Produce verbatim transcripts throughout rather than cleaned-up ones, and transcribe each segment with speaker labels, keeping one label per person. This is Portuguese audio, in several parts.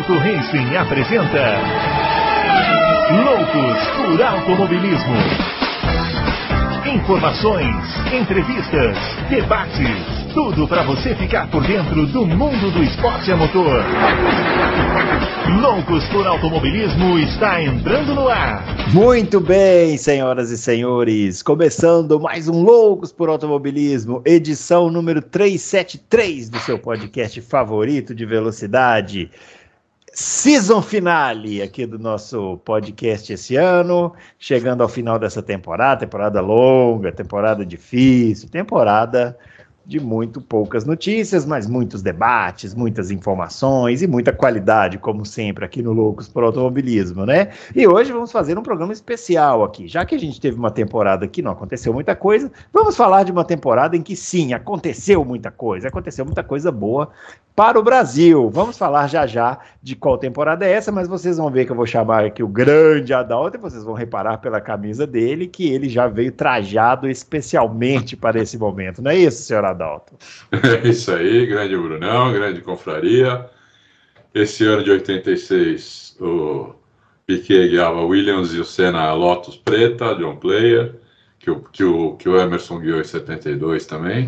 Speaker 1: Adalto Racing apresenta Loucos por Automobilismo. Informações, entrevistas, debates, tudo para você ficar por dentro do mundo do esporte a motor. Loucos por Automobilismo está entrando no ar.
Speaker 2: Muito bem, senhoras e senhores, começando mais um Loucos por Automobilismo, edição número trezentos e setenta e três do seu podcast favorito de velocidade. Season finale aqui do nosso podcast esse ano, chegando ao final dessa temporada, temporada longa, temporada difícil, temporada de muito poucas notícias, mas muitos debates, muitas informações e muita qualidade, como sempre, aqui no Loucos por Automobilismo, né? E hoje vamos fazer um programa especial aqui. Já que a gente teve uma temporada que não aconteceu muita coisa, vamos falar de uma temporada em que sim, aconteceu muita coisa, aconteceu muita coisa boa para o Brasil. Vamos falar já já de qual temporada é essa, mas vocês vão ver que eu vou chamar aqui o grande Adalto e vocês vão reparar pela camisa dele que ele já veio trajado especialmente para esse momento. Não é isso, senhor Adalto?
Speaker 3: É isso aí, grande Brunão, grande confraria. Esse ano de oitenta e seis, o Piquet guiava Williams e o Senna Lotus preta, John Player, que o, que o, que o Emerson guiou em setenta e dois também.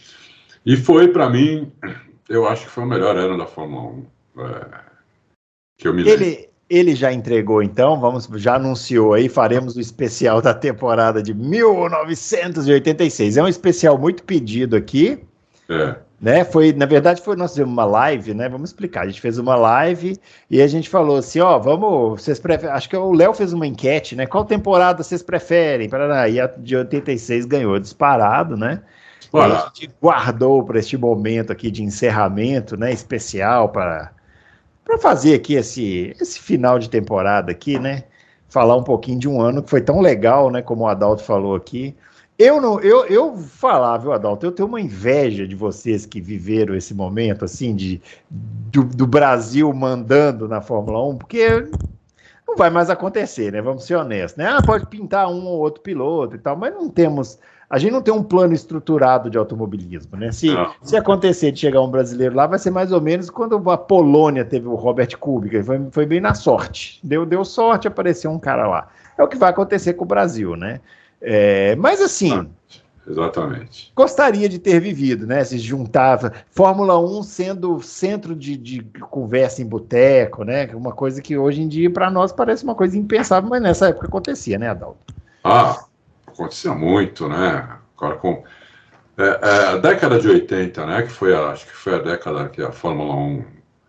Speaker 3: E foi, para mim, eu acho que foi o melhor ano da Fórmula um, é, que eu me lembro.
Speaker 2: Ele, ele já entregou, então, vamos, já anunciou aí, faremos o especial da temporada de mil novecentos e oitenta e seis. É um especial muito pedido aqui,
Speaker 3: É.
Speaker 2: né? Foi, na verdade, foi nós fizemos uma live, né? Vamos explicar. A gente fez uma live e a gente falou assim, ó, vamos, vocês preferem, acho que o Léo fez uma enquete, né? Qual temporada vocês preferem? E a de oitenta e seis ganhou disparado, né? E a gente guardou para este momento aqui de encerramento, né, especial para para fazer aqui esse, esse final de temporada aqui, né, falar um pouquinho de um ano que foi tão legal, né, como o Adalto falou aqui. Eu não, eu, eu falar, viu, Adalto, eu tenho uma inveja de vocês que viveram esse momento, assim, de, do, do Brasil mandando na Fórmula um, porque não vai mais acontecer, né, vamos ser honestos, né, ah, pode pintar um ou outro piloto e tal, mas não temos... A gente não tem um plano estruturado de automobilismo, né? Se, se acontecer de chegar um brasileiro lá, vai ser mais ou menos quando a Polônia teve o Robert Kubica, foi, foi bem na sorte. Deu, deu sorte, apareceu um cara lá. É o que vai acontecer com o Brasil, né? É, mas assim...
Speaker 3: Exatamente.
Speaker 2: Gostaria de ter vivido, né? Se juntava Fórmula um sendo centro de, de conversa em boteco, né? Uma coisa que hoje em dia, para nós, parece uma coisa impensável, mas nessa época acontecia, né, Adalto?
Speaker 3: Ah... Acontecia muito, né? Agora, com, é, é, a década de oitenta, né? Que foi a, acho que foi a década que a Fórmula um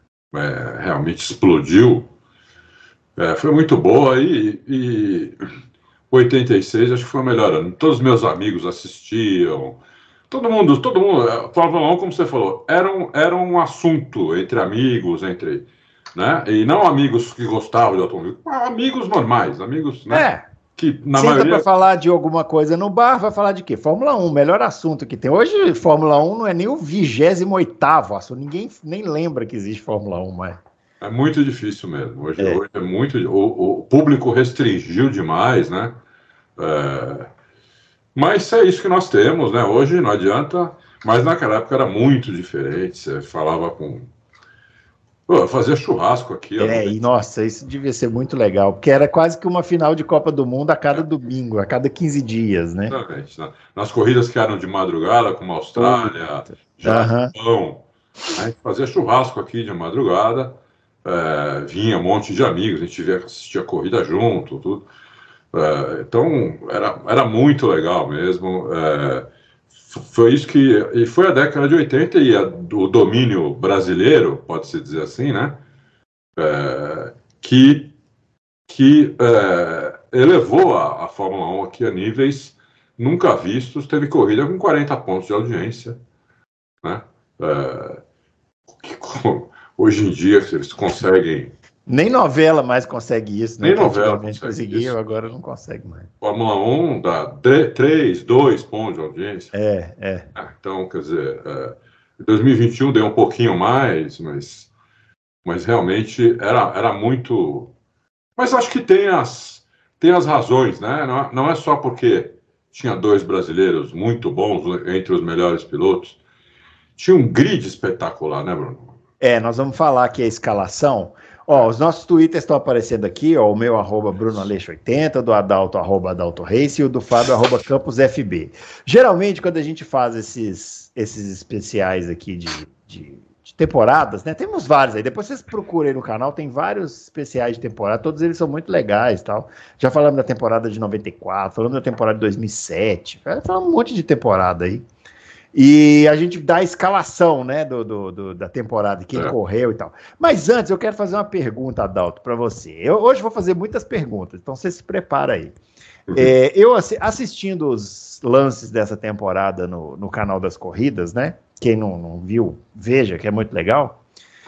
Speaker 3: é, realmente explodiu. É, foi muito boa e, e oitenta e seis acho que foi o melhor ano. Todos os meus amigos assistiam. Todo mundo, todo mundo. A Fórmula um, como você falou, era um, era um assunto entre amigos, entre, né? E não amigos que gostavam de automóvel, amigos normais, amigos, né?
Speaker 2: É.
Speaker 3: Que, na
Speaker 2: Senta
Speaker 3: maioria...
Speaker 2: para falar de alguma coisa no bar, vai falar de quê? Fórmula um, melhor assunto que tem. Hoje, Fórmula um não é nem o vigésimo oitavo assunto. Ninguém nem lembra que existe Fórmula um, mas...
Speaker 3: É muito difícil mesmo. Hoje é, hoje é muito... O, o público restringiu demais, né? É... Mas é isso que nós temos, né? Hoje não adianta... Mas naquela época era muito diferente. Você falava com... Pô, fazia churrasco aqui.
Speaker 2: É, e nossa, isso devia ser muito legal, porque era quase que uma final de Copa do Mundo a cada é. domingo, a cada quinze dias, né?
Speaker 3: Exatamente. Nas corridas que eram de madrugada, como a Austrália, Japão, uhum. A gente fazia churrasco aqui de madrugada, é, vinha um monte de amigos, a gente via, assistia a corrida junto, tudo. É, então, era, era muito legal mesmo. É, Foi isso que... E foi a década de oitenta e a, o domínio brasileiro, pode-se dizer assim, né? É, que que é, elevou a, a Fórmula um aqui a níveis nunca vistos. Teve corrida com quarenta pontos de audiência, né? É, que, com, hoje em dia, eles conseguem...
Speaker 2: Nem novela mais consegue isso, né?
Speaker 3: Nem novela consegue isso.
Speaker 2: Agora não consegue mais.
Speaker 3: Fórmula um dá três, dois pontos de audiência.
Speaker 2: É, é.
Speaker 3: Então, quer dizer, é, dois mil e vinte e um deu um pouquinho mais, mas, mas realmente era, era muito... Mas acho que tem as, tem as razões, né? Não, não é só porque tinha dois brasileiros muito bons entre os melhores pilotos. Tinha um grid espetacular, né, Bruno?
Speaker 2: É, nós vamos falar aqui a escalação. Ó, os nossos twitters estão aparecendo aqui, ó, o meu arroba Bruno Aleixo oitenta, do Adalto arroba Adalto Reis e o do Fábio arroba Campos F B. Geralmente, quando a gente faz esses, esses especiais aqui de, de, de temporadas, né? Temos vários aí. Depois vocês procurem no canal, tem vários especiais de temporada, todos eles são muito legais, tal. Já falamos da temporada de noventa e quatro, falamos da temporada de dois mil e sete, falamos um monte de temporada aí. E a gente dá a escalação, né, do, do, do, da temporada, quem é. correu e tal. Mas antes, eu quero fazer uma pergunta, Adalto, para você. Eu hoje vou fazer muitas perguntas, então você se prepara aí. Uhum. É, eu assistindo os lances dessa temporada no, no canal das corridas, né? Quem não, não viu, veja, que é muito legal.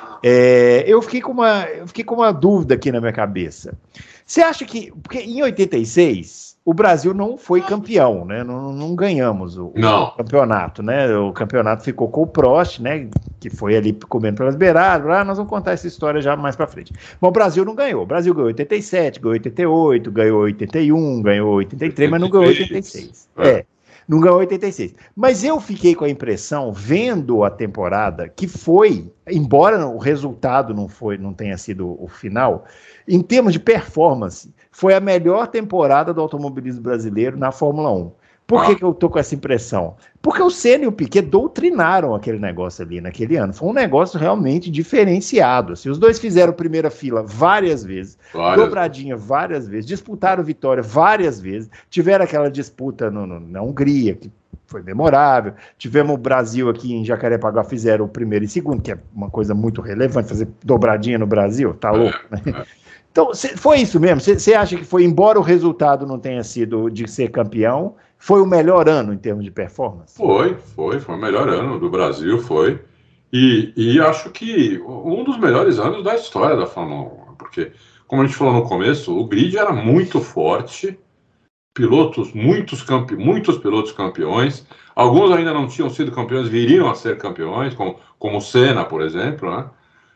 Speaker 2: É, eu, fiquei com uma, eu fiquei com uma dúvida aqui na minha cabeça. Você acha que... Porque em oitenta e seis... o Brasil não foi campeão, né? Não, não ganhamos o, o campeonato, né? O campeonato ficou com o Prost, né? Que foi ali comendo pelas beiradas. Ah, nós vamos contar essa história já mais pra frente. Mas o Brasil não ganhou. O Brasil ganhou oitenta e sete, ganhou oitenta e oito, ganhou oitenta e um, ganhou oitenta e três, mas não ganhou oitenta e seis. É. é, não ganhou oitenta e seis. Mas eu fiquei com a impressão, vendo a temporada, que foi, embora o resultado não, foi, não tenha sido o final, em termos de performance, foi a melhor temporada do automobilismo brasileiro na Fórmula um. Por que, que eu tô com essa impressão? Porque o Senna e o Piquet doutrinaram aquele negócio ali naquele ano. Foi um negócio realmente diferenciado. Assim, os dois fizeram primeira fila várias vezes, várias. dobradinha várias vezes, disputaram vitória várias vezes, tiveram aquela disputa no, no, na Hungria, que foi memorável. Tivemos o Brasil aqui em Jacarepaguá, fizeram o primeiro e segundo, que é uma coisa muito relevante, fazer dobradinha no Brasil, tá louco, né? É, é. Então, foi isso mesmo? Você acha que foi, embora o resultado não tenha sido de ser campeão, foi o melhor ano em termos de performance?
Speaker 3: Foi, foi, foi o melhor ano do Brasil, foi. E, e acho que um dos melhores anos da história da Fórmula um, porque, como a gente falou no começo, o grid era muito forte, pilotos, muitos, campe, muitos pilotos campeões, alguns ainda não tinham sido campeões, viriam a ser campeões, como, como o Senna, por exemplo, né?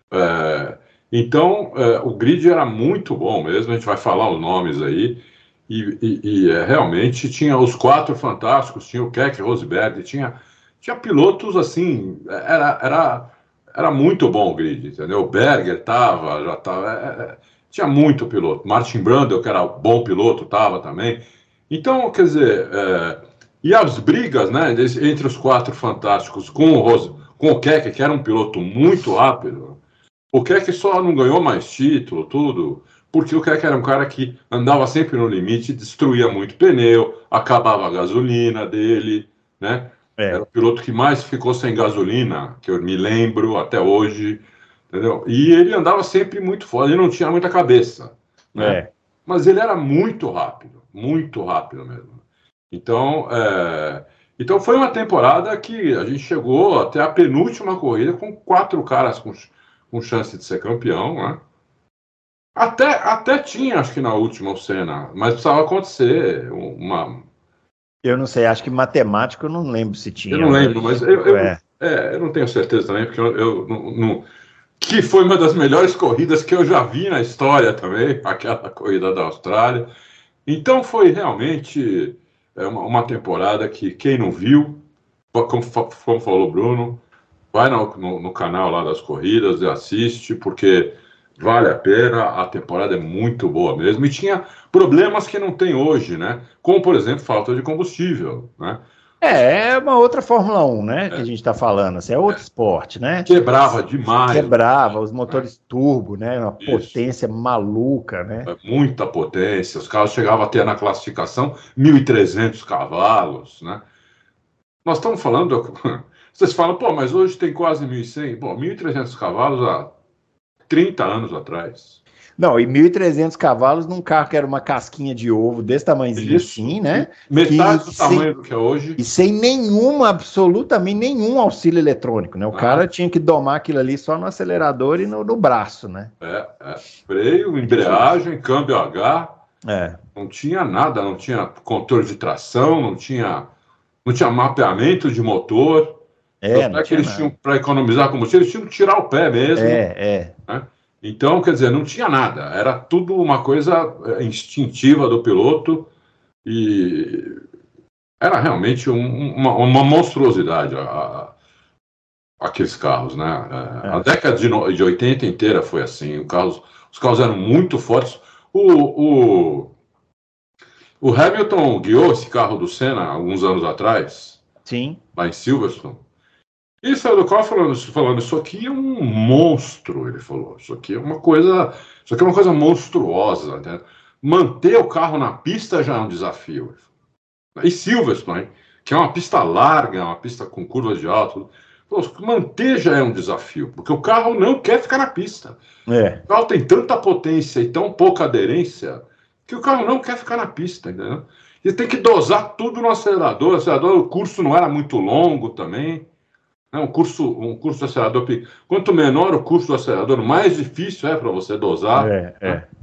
Speaker 3: É, Então, é, o grid era muito bom mesmo, a gente vai falar os nomes aí, e, e, e é, realmente tinha os quatro fantásticos, tinha o Keck, Rosberg, tinha, tinha pilotos assim, era, era, era muito bom o grid, entendeu? O Berger estava, já estava, é, tinha muito piloto, Martin Brundle, que era bom piloto, estava também. Então, quer dizer, é, e as brigas, né, entre os quatro fantásticos com o, Ros, com o Keck, que era um piloto muito rápido. O Keck só não ganhou mais título, tudo, porque o Keck era um cara que andava sempre no limite, destruía muito pneu, acabava a gasolina dele, né? É. Era o piloto que mais ficou sem gasolina, que eu me lembro até hoje, entendeu? E ele andava sempre muito forte, ele não tinha muita cabeça, né? É. Mas ele era muito rápido, muito rápido mesmo. Então, é... então foi uma temporada que a gente chegou até a penúltima corrida com quatro caras com com chance de ser campeão, né? Até, até tinha, acho que na última o Senna, mas precisava acontecer uma...
Speaker 2: Eu não sei, acho que matemático eu não lembro se tinha.
Speaker 3: Eu não lembro, mas eu, eu, é. É, eu não tenho certeza também, porque eu, eu não, não... que foi uma das melhores corridas que eu já vi na história também, aquela corrida da Austrália. Então foi realmente uma, uma temporada que quem não viu, como, como falou o Bruno, vai no, no, no canal lá das corridas e assiste, porque vale a pena, a temporada é muito boa mesmo, e tinha problemas que não tem hoje, né? Como, por exemplo, falta de combustível, né?
Speaker 2: É, é uma outra Fórmula um, né, é. que a gente está falando, assim, é outro é. esporte, né?
Speaker 3: Quebrava demais.
Speaker 2: Quebrava, os motores né? turbo, né, uma Isso. potência maluca, né?
Speaker 3: Muita potência, os carros chegavam a ter na classificação mil e trezentos cavalos, né? Nós estamos falando... Vocês falam, pô, mas hoje tem quase mil e cem. Pô, mil e trezentos cavalos há trinta anos atrás.
Speaker 2: Não, e mil e trezentos cavalos num carro que era uma casquinha de ovo desse tamanhozinho assim, né?
Speaker 3: Metade
Speaker 2: que,
Speaker 3: do tamanho
Speaker 2: sem,
Speaker 3: do que é hoje.
Speaker 2: E sem nenhuma, absolutamente nenhum auxílio eletrônico, né? O ah. cara tinha que domar aquilo ali só no acelerador e no, no braço, né?
Speaker 3: É, é. Freio, embreagem, câmbio H.
Speaker 2: É.
Speaker 3: Não tinha nada, não tinha controle de tração, não tinha, não tinha mapeamento de motor.
Speaker 2: É, não
Speaker 3: é que eles nada. tinham, para economizar combustível, eles tinham que tirar o pé mesmo.
Speaker 2: É, é.
Speaker 3: Né? Então, quer dizer, não tinha nada. Era tudo uma coisa instintiva do piloto e era realmente um, uma, uma monstruosidade a, aqueles carros, né? É, a década de, no, de oitenta inteira foi assim. O carros, os carros eram muito fortes. O, o, o Hamilton guiou esse carro do Senna alguns anos atrás.
Speaker 2: Sim.
Speaker 3: Lá em Silverstone. E saiu do carro falando, falando, isso aqui é um monstro, ele falou. Isso aqui é uma coisa, isso aqui é uma coisa monstruosa, né? Manter o carro na pista já é um desafio. E Silverstone, que é uma pista larga, uma pista com curva de alto, manter já é um desafio, porque o carro não quer ficar na pista.
Speaker 2: É.
Speaker 3: O carro tem tanta potência e tão pouca aderência que o carro não quer ficar na pista, entendeu? E tem que dosar tudo no acelerador. O acelerador, o curso não era muito longo também. Né? Um curso, um curso de acelerador. Quanto menor o curso do acelerador, mais difícil é para você dosar.
Speaker 2: É, é.
Speaker 3: Né?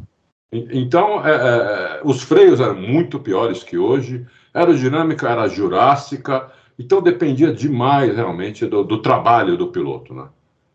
Speaker 3: Então, é, é, os freios eram muito piores que hoje. A aerodinâmica era jurássica. Então, dependia demais, realmente, do, do trabalho do piloto, né?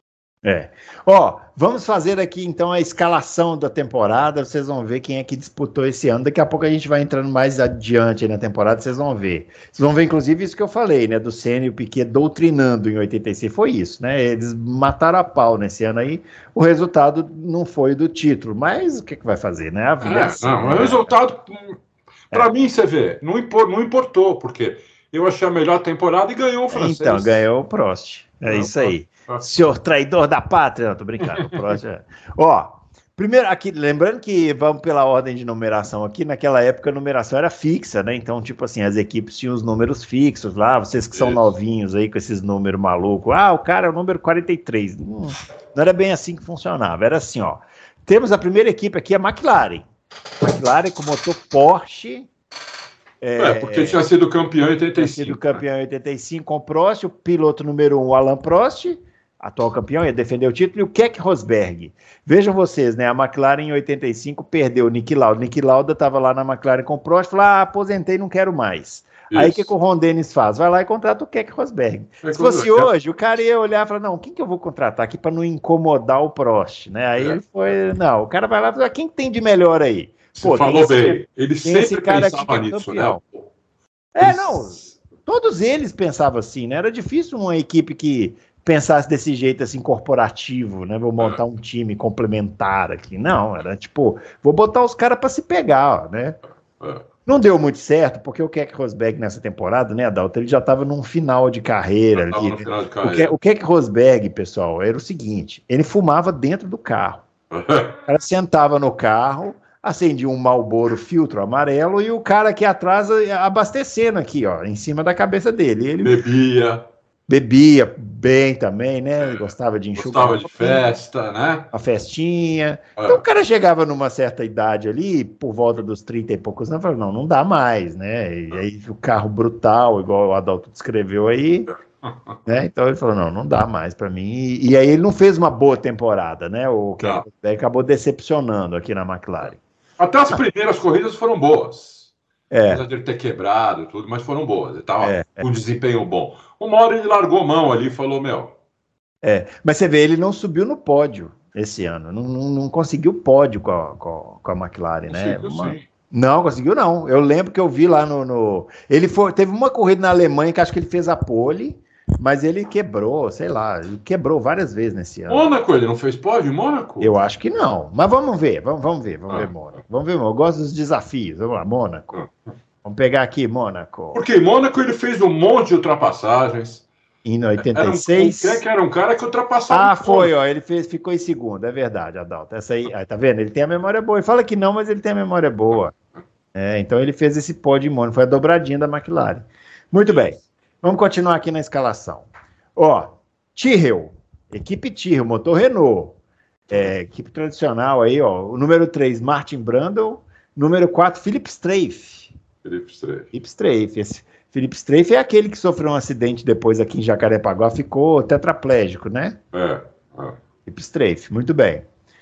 Speaker 2: É. Ó, vamos fazer aqui então a escalação da temporada. Vocês vão ver quem é que disputou esse ano. Daqui a pouco a gente vai entrando mais adiante na temporada, vocês vão ver. Vocês vão ver, inclusive, isso que eu falei, né? Do Senna e o Piquet doutrinando em oitenta e seis. Foi isso, né? Eles mataram a pau nesse ano aí. O resultado não foi do título, mas o que, que vai fazer, né? A vida é,
Speaker 3: é
Speaker 2: assim,
Speaker 3: não,
Speaker 2: né?
Speaker 3: O resultado, para
Speaker 2: é.
Speaker 3: mim, você vê, não, impor, não importou, porque eu achei a melhor temporada e ganhou o francês.
Speaker 2: Então, ganhou o Prost. É ganhou isso aí. Senhor traidor da pátria. Não, tô brincando. É. Ó, primeiro aqui, lembrando que vamos pela ordem de numeração aqui, naquela época a numeração era fixa, né? Então, tipo assim, as equipes tinham os números fixos lá, vocês que são Isso. novinhos aí com esses números malucos. Ah, o cara é o número quarenta e três. Hum, não era bem assim que funcionava. Era assim, ó. Temos a primeira equipe aqui, a McLaren. McLaren com motor Porsche.
Speaker 3: É, é, porque tinha sido campeão em oitenta e cinco.
Speaker 2: Tinha sido campeão em oitenta e cinco com o Prost, o piloto número um, o Alain Prost, atual campeão, ia defender o título, e o Keck Rosberg. Vejam vocês, né? A McLaren em oitenta e cinco perdeu o Niki Lauda. Niki Lauda estava lá na McLaren com o Prost, falou: ah, aposentei, não quero mais. Isso. Aí o que, que o Ron Dennis faz? Vai lá e contrata o Keck Rosberg. É Se fosse hoje, o cara ia olhar e falar: não, quem que eu vou contratar aqui para não incomodar o Prost? Né? Aí é. ele foi: não, o cara vai lá e fala: quem tem de melhor aí?
Speaker 3: Você Pô, falou esse, bem, ele sempre pensava nisso, né?
Speaker 2: É, não, todos eles pensavam assim, né? Era difícil uma equipe que pensasse desse jeito, assim, corporativo, né? Vou montar é. um time complementar aqui. Não, era tipo, vou botar os caras para se pegar, ó, né? É. Não deu muito certo, porque o Keck Rosberg nessa temporada, né, Adalto, ele já estava num final de carreira ali.
Speaker 3: No final de carreira.
Speaker 2: O, Ke, o Keck Rosberg, pessoal, era o seguinte, ele fumava dentro do carro. O cara sentava no carro, acendia um Marlboro filtro amarelo e o cara aqui atrás abastecendo aqui, ó, em cima da cabeça dele. Ele
Speaker 3: bebia.
Speaker 2: Bebia bem também, né? Ele gostava de enxugar.
Speaker 3: Gostava de festa, né?
Speaker 2: A festinha. É. Então o cara chegava numa certa idade ali, por volta dos trinta e poucos anos, falava, não, não dá mais, né? E aí o carro brutal, igual o Adalto descreveu aí, né? Então ele falou, não, não dá mais para mim. E, e aí ele não fez uma boa temporada, né? O que acabou decepcionando aqui na McLaren.
Speaker 3: Até as primeiras corridas foram boas.
Speaker 2: É.
Speaker 3: Apesar de ele ter quebrado e tudo, mas foram boas. Ele estava
Speaker 2: é,
Speaker 3: com um
Speaker 2: é.
Speaker 3: desempenho bom. Uma hora ele largou mão ali e falou, meu...
Speaker 2: É, mas você vê, ele não subiu no pódio esse ano. Não, não, não conseguiu pódio com a, com a McLaren, né?
Speaker 3: Uma... Sim.
Speaker 2: Não, conseguiu não. Eu lembro que eu vi lá no... no... Ele foi... Teve uma corrida na Alemanha que acho que ele fez a pole... Mas ele quebrou, sei lá, ele quebrou várias vezes nesse ano.
Speaker 3: Mônaco, ele não fez pódio em Mônaco?
Speaker 2: Eu acho que não, mas vamos ver, vamos, vamos ver, vamos ah. ver Mônaco. Vamos ver, eu gosto dos desafios, vamos lá, Mônaco. Ah. Vamos pegar aqui Mônaco.
Speaker 3: Porque em Mônaco ele fez um monte de ultrapassagens.
Speaker 2: Em oitenta e seis?
Speaker 3: Era um, que era um cara que ultrapassava.
Speaker 2: Ah, foi, ó, ele fez, ficou em segundo, é verdade, Adalto. Essa aí, aí, tá vendo? Ele tem a memória boa, ele fala que não, mas ele tem a memória boa. É, então ele fez esse pódio em Mônaco, foi a dobradinha da McLaren. Muito bem. Vamos continuar aqui na escalação. Ó, Tyrrell, equipe Tyrrell, motor Renault, é, equipe tradicional aí, ó, o número três, Martin Brundle, número quatro, Philipp Streiff.
Speaker 3: Philipp Streiff.
Speaker 2: Philipp Streiff, esse Philipp Streiff é aquele que sofreu um acidente depois aqui em Jacarepaguá, ficou tetraplégico, né?
Speaker 3: É. é.
Speaker 2: Philipp Streiff, muito bem.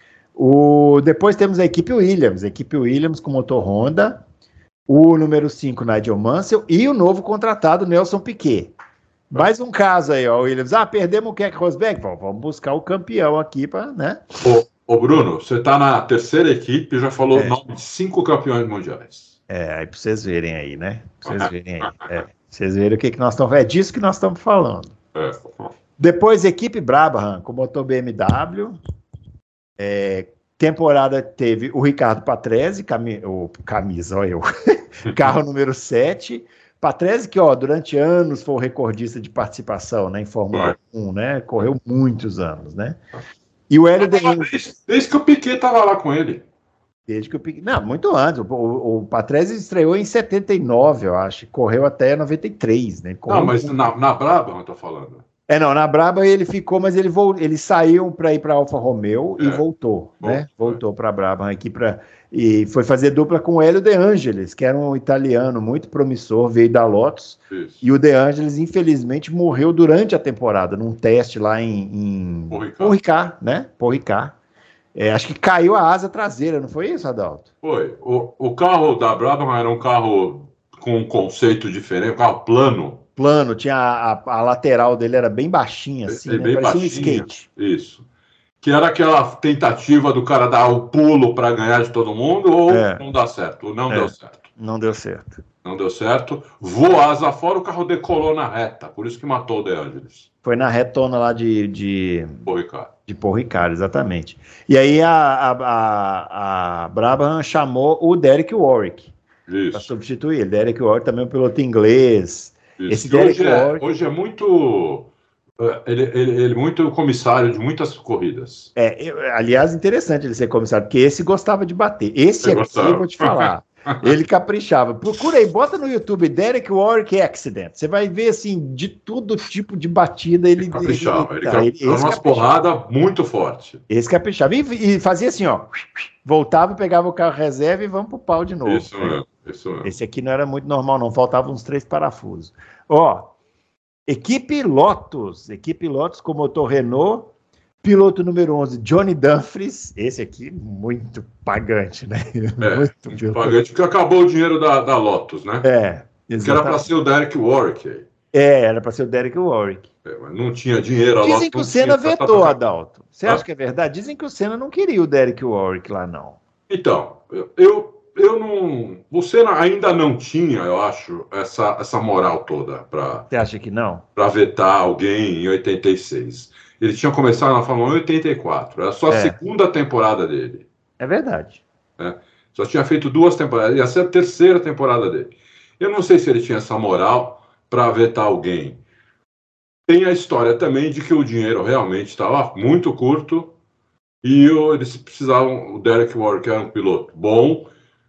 Speaker 2: O, depois temos a equipe Williams, a equipe Williams com motor Honda, o número cinco, Nigel Mansell, e o novo contratado, Nelson Piquet. Mais um caso aí, ó, Williams. Ah, perdemos o Keck Rosberg. Bom, vamos buscar o campeão aqui, pra, né?
Speaker 3: Ô, ô Bruno, você tá na terceira equipe e já falou o é. nome de cinco campeões mundiais.
Speaker 2: É, aí pra vocês verem aí, né? Pra vocês verem aí. É, pra vocês verem o que, que nós estamos... É disso que nós estamos falando.
Speaker 3: É.
Speaker 2: Depois, equipe Brabham, com motor B M W. É, temporada teve o Ricardo Patrese, cami o, camisa, ó eu, carro número sete. Patrese, que ó, durante anos foi o recordista de participação, né, em Fórmula um, né? Correu muitos anos, né? E o Hélio Deangeli...
Speaker 3: Desde, desde que o Piquet estava lá com ele.
Speaker 2: Desde que o Piquet... Não, muito antes. O, o, o Patrese estreou em setenta e nove, eu acho. Correu até noventa e três, né? Correu
Speaker 3: Não, mas
Speaker 2: muito.
Speaker 3: na, na Brabham eu tô falando.
Speaker 2: É, não, na Brabham ele ficou, mas ele, vo... ele saiu para ir para Alfa Romeo é. e voltou, Bom, né? Voltou para a Brabham aqui para... E foi fazer dupla com o Hélio De Angelis, que era um italiano muito promissor, veio da Lotus. Isso. E o De Angelis, infelizmente, morreu durante a temporada, num teste lá em, em... Paul Ricard, né? Paul Ricard. É, acho que caiu a asa traseira, não foi isso, Adalto?
Speaker 3: Foi. O, o carro da Brabham era um carro com um conceito diferente, um carro plano.
Speaker 2: Plano, tinha a, a, a lateral dele era bem baixinha, assim,
Speaker 3: é,
Speaker 2: né?
Speaker 3: Bem
Speaker 2: Parecia
Speaker 3: baixinha,
Speaker 2: um skate.
Speaker 3: Isso. Que era aquela tentativa do cara dar o pulo para ganhar de todo mundo, ou é. não dá certo, ou não é. deu certo.
Speaker 2: Não deu certo.
Speaker 3: Não deu certo. Voou a asa fora, o carro decolou na reta, por isso que matou o De Angelis.
Speaker 2: Foi na retona lá de... de...
Speaker 3: Paul Ricard.
Speaker 2: De Paul Ricard, exatamente. E aí a, a, a, a Brabham chamou o Derek Warwick para substituir ele. Derek Warwick também é um piloto inglês.
Speaker 3: Isso.
Speaker 2: Esse Derek
Speaker 3: hoje,
Speaker 2: Warwick...
Speaker 3: é, hoje é muito... Ele, ele, ele é muito comissário de muitas corridas.
Speaker 2: É, eu, aliás, interessante ele ser comissário, porque esse gostava de bater. Esse aqui, gostava. Eu vou te falar, ele caprichava. Procura aí, bota no YouTube Derek Warwick Accident. Você vai ver, assim, de todo tipo de batida. Ele,
Speaker 3: ele caprichava. Ele,
Speaker 2: ele,
Speaker 3: ele, ele umas porradas muito forte.
Speaker 2: Esse caprichava. E, e fazia assim, ó. Voltava, pegava o carro reserva e vamos pro pau de novo.
Speaker 3: Isso mesmo, isso mesmo.
Speaker 2: Esse aqui não era muito normal, não. Faltavam uns três parafusos. Ó. Equipe Lotus, equipe Lotus com motor Renault, piloto número onze, Johnny Dumfries, esse aqui muito pagante, né?
Speaker 3: É,
Speaker 2: muito
Speaker 3: muito pagante, porque acabou o dinheiro da, da Lotus, né?
Speaker 2: É,
Speaker 3: exatamente. Que era para ser o Derek Warwick.
Speaker 2: É, era para ser o Derek Warwick.
Speaker 3: É, mas não tinha dinheiro, a
Speaker 2: Dizem
Speaker 3: Lotus
Speaker 2: que o Senna
Speaker 3: tinha...
Speaker 2: vetou, Adalto. Você ah? acha que é verdade? Dizem que o Senna não queria o Derek Warwick lá, não.
Speaker 3: Então, eu... Eu não. O Senna ainda não tinha, eu acho, essa, essa moral toda para.
Speaker 2: Você acha que não?
Speaker 3: Para vetar alguém em oitenta e seis. Ele tinha começado na Fórmula um em oitenta e quatro. Era só a é. segunda temporada dele.
Speaker 2: É verdade.
Speaker 3: É. Só tinha feito duas temporadas. Ia ser a terceira temporada dele. Eu não sei se ele tinha essa moral para vetar alguém. Tem a história também de que o dinheiro realmente estava muito curto e eles precisavam. O Derek Warwick era um piloto bom,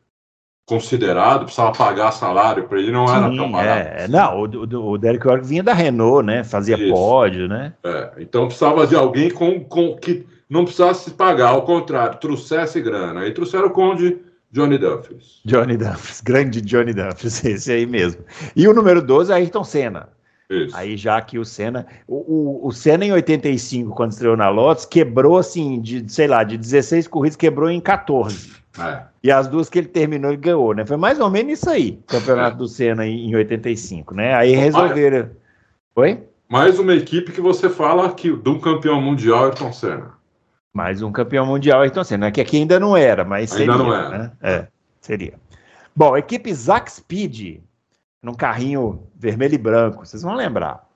Speaker 3: considerado, precisava pagar salário para ele, não Sim, era tão barato.
Speaker 2: É. Assim. Não, o, o Derek Warwick vinha da Renault, né? Fazia Isso. pódio, né?
Speaker 3: É. Então precisava de alguém com, com, que não precisasse pagar, ao contrário, trouxesse grana. Aí trouxeram o conde Johnny Dumfries.
Speaker 2: Johnny Dumfries, grande Johnny Dumfries, esse aí mesmo. E o número doze é Ayrton Senna.
Speaker 3: Isso.
Speaker 2: Aí já que o Senna, o, o, o Senna em oitenta e cinco, quando estreou na Lotus, quebrou assim, de, sei lá, de dezesseis corridas, quebrou em quatorze. É. E as duas que ele terminou, ele ganhou, né? Foi mais ou menos isso aí, o campeonato é. do Senna em, em oitenta e cinco, né? Aí resolveram... Oi?
Speaker 3: Mais uma equipe que você fala que de um campeão mundial, Ayrton Senna.
Speaker 2: Mais um campeão mundial, Ayrton Senna, que aqui ainda não era, mas seria.
Speaker 3: Ainda não era.
Speaker 2: Né? É, seria. Bom, equipe Zack Speed, num carrinho vermelho e branco, vocês vão lembrar.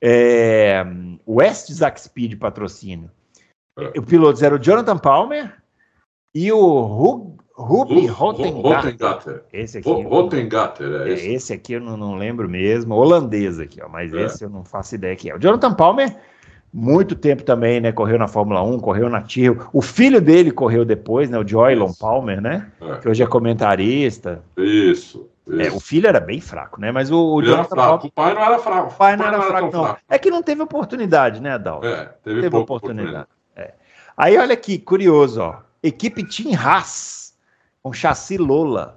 Speaker 2: É, West Zack Speed patrocínio. É. O piloto era o Jonathan Palmer e o Hug, Ruby Rottengatter. Esse aqui.
Speaker 3: Rottengatter, é esse.
Speaker 2: É, esse aqui eu não, não lembro mesmo. Holandês aqui, ó, mas é. esse eu não faço ideia que é. O Jonathan Palmer, muito tempo também, né? Correu na Fórmula um, correu na Tyrrell. O filho dele correu depois, né? O Joylon Palmer, né? É. Que hoje é comentarista.
Speaker 3: Isso.
Speaker 2: É, o filho era bem fraco, né? Mas o, o
Speaker 3: Jonathan Palmer. O pai não era fraco.
Speaker 2: O pai não, o pai era, não era fraco, não. Fraco. É que não teve oportunidade, né, Adalto?
Speaker 3: É, teve,
Speaker 2: teve
Speaker 3: pouca
Speaker 2: oportunidade. oportunidade. É. Aí, olha aqui, curioso, ó. Equipe Team Haas, com chassi Lola.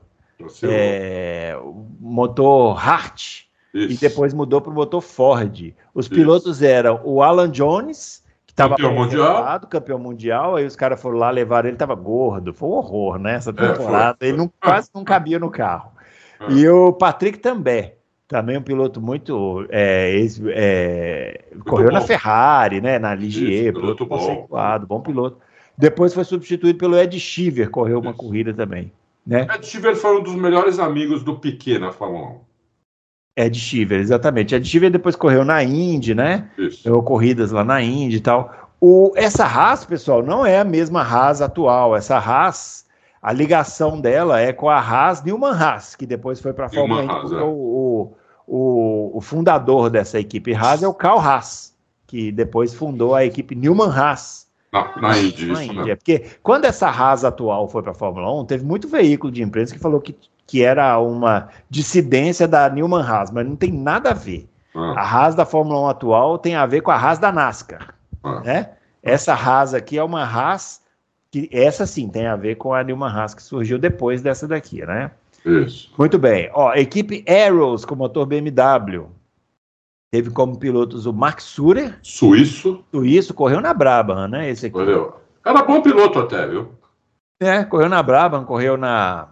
Speaker 2: É, motor Hart. Isso. E depois mudou para o motor Ford. Os Isso. pilotos eram o Alan Jones, que estava
Speaker 3: campeão mundial.
Speaker 2: campeão mundial, aí os caras foram lá, levaram ele, estava gordo. Foi um horror, né? Essa temporada. É, ele não, quase não cabia no carro. É. E o Patrick Tambay, também um piloto muito... É, é, muito correu bom. na Ferrari, né? Na Ligier, Isso, piloto conceituado, bom. bom piloto. Depois foi substituído pelo Ed Sheever, correu uma Isso. corrida também. Né?
Speaker 3: Ed Sheever foi um dos melhores amigos do Piquet na Fórmula um.
Speaker 2: Ed Cheever, exatamente. Ed Cheever depois correu na Indy, né?
Speaker 3: Isso.
Speaker 2: Deu corridas lá na Indy e tal. O, essa Haas, pessoal, não é a mesma Haas atual. Essa Haas, a ligação dela é com a Haas Newman Haas, que depois foi para a Fórmula Indy, porque é. o, o, o fundador dessa equipe Haas é o Carl Haas, que depois fundou a equipe Newman Haas.
Speaker 3: Na, na Indy,
Speaker 2: na Indy. É porque quando essa Haas atual foi para a Fórmula um, teve muito veículo de imprensa que falou que que era uma dissidência da Newman Haas, mas não tem nada a ver. Ah. A Haas da Fórmula um atual tem a ver com a Haas da NASCAR. Ah. Né? Essa Haas aqui é uma Haas, que essa sim tem a ver com a Newman Haas, que surgiu depois dessa daqui, né?
Speaker 3: Isso.
Speaker 2: Muito bem. Ó, equipe Arrows com motor B M W. Teve como pilotos o Mark Surer.
Speaker 3: Suíço.
Speaker 2: Suíço, correu na Brabham, né? Esse aqui.
Speaker 3: Correu. Era bom piloto até, viu?
Speaker 2: É, correu na Brabham, correu na...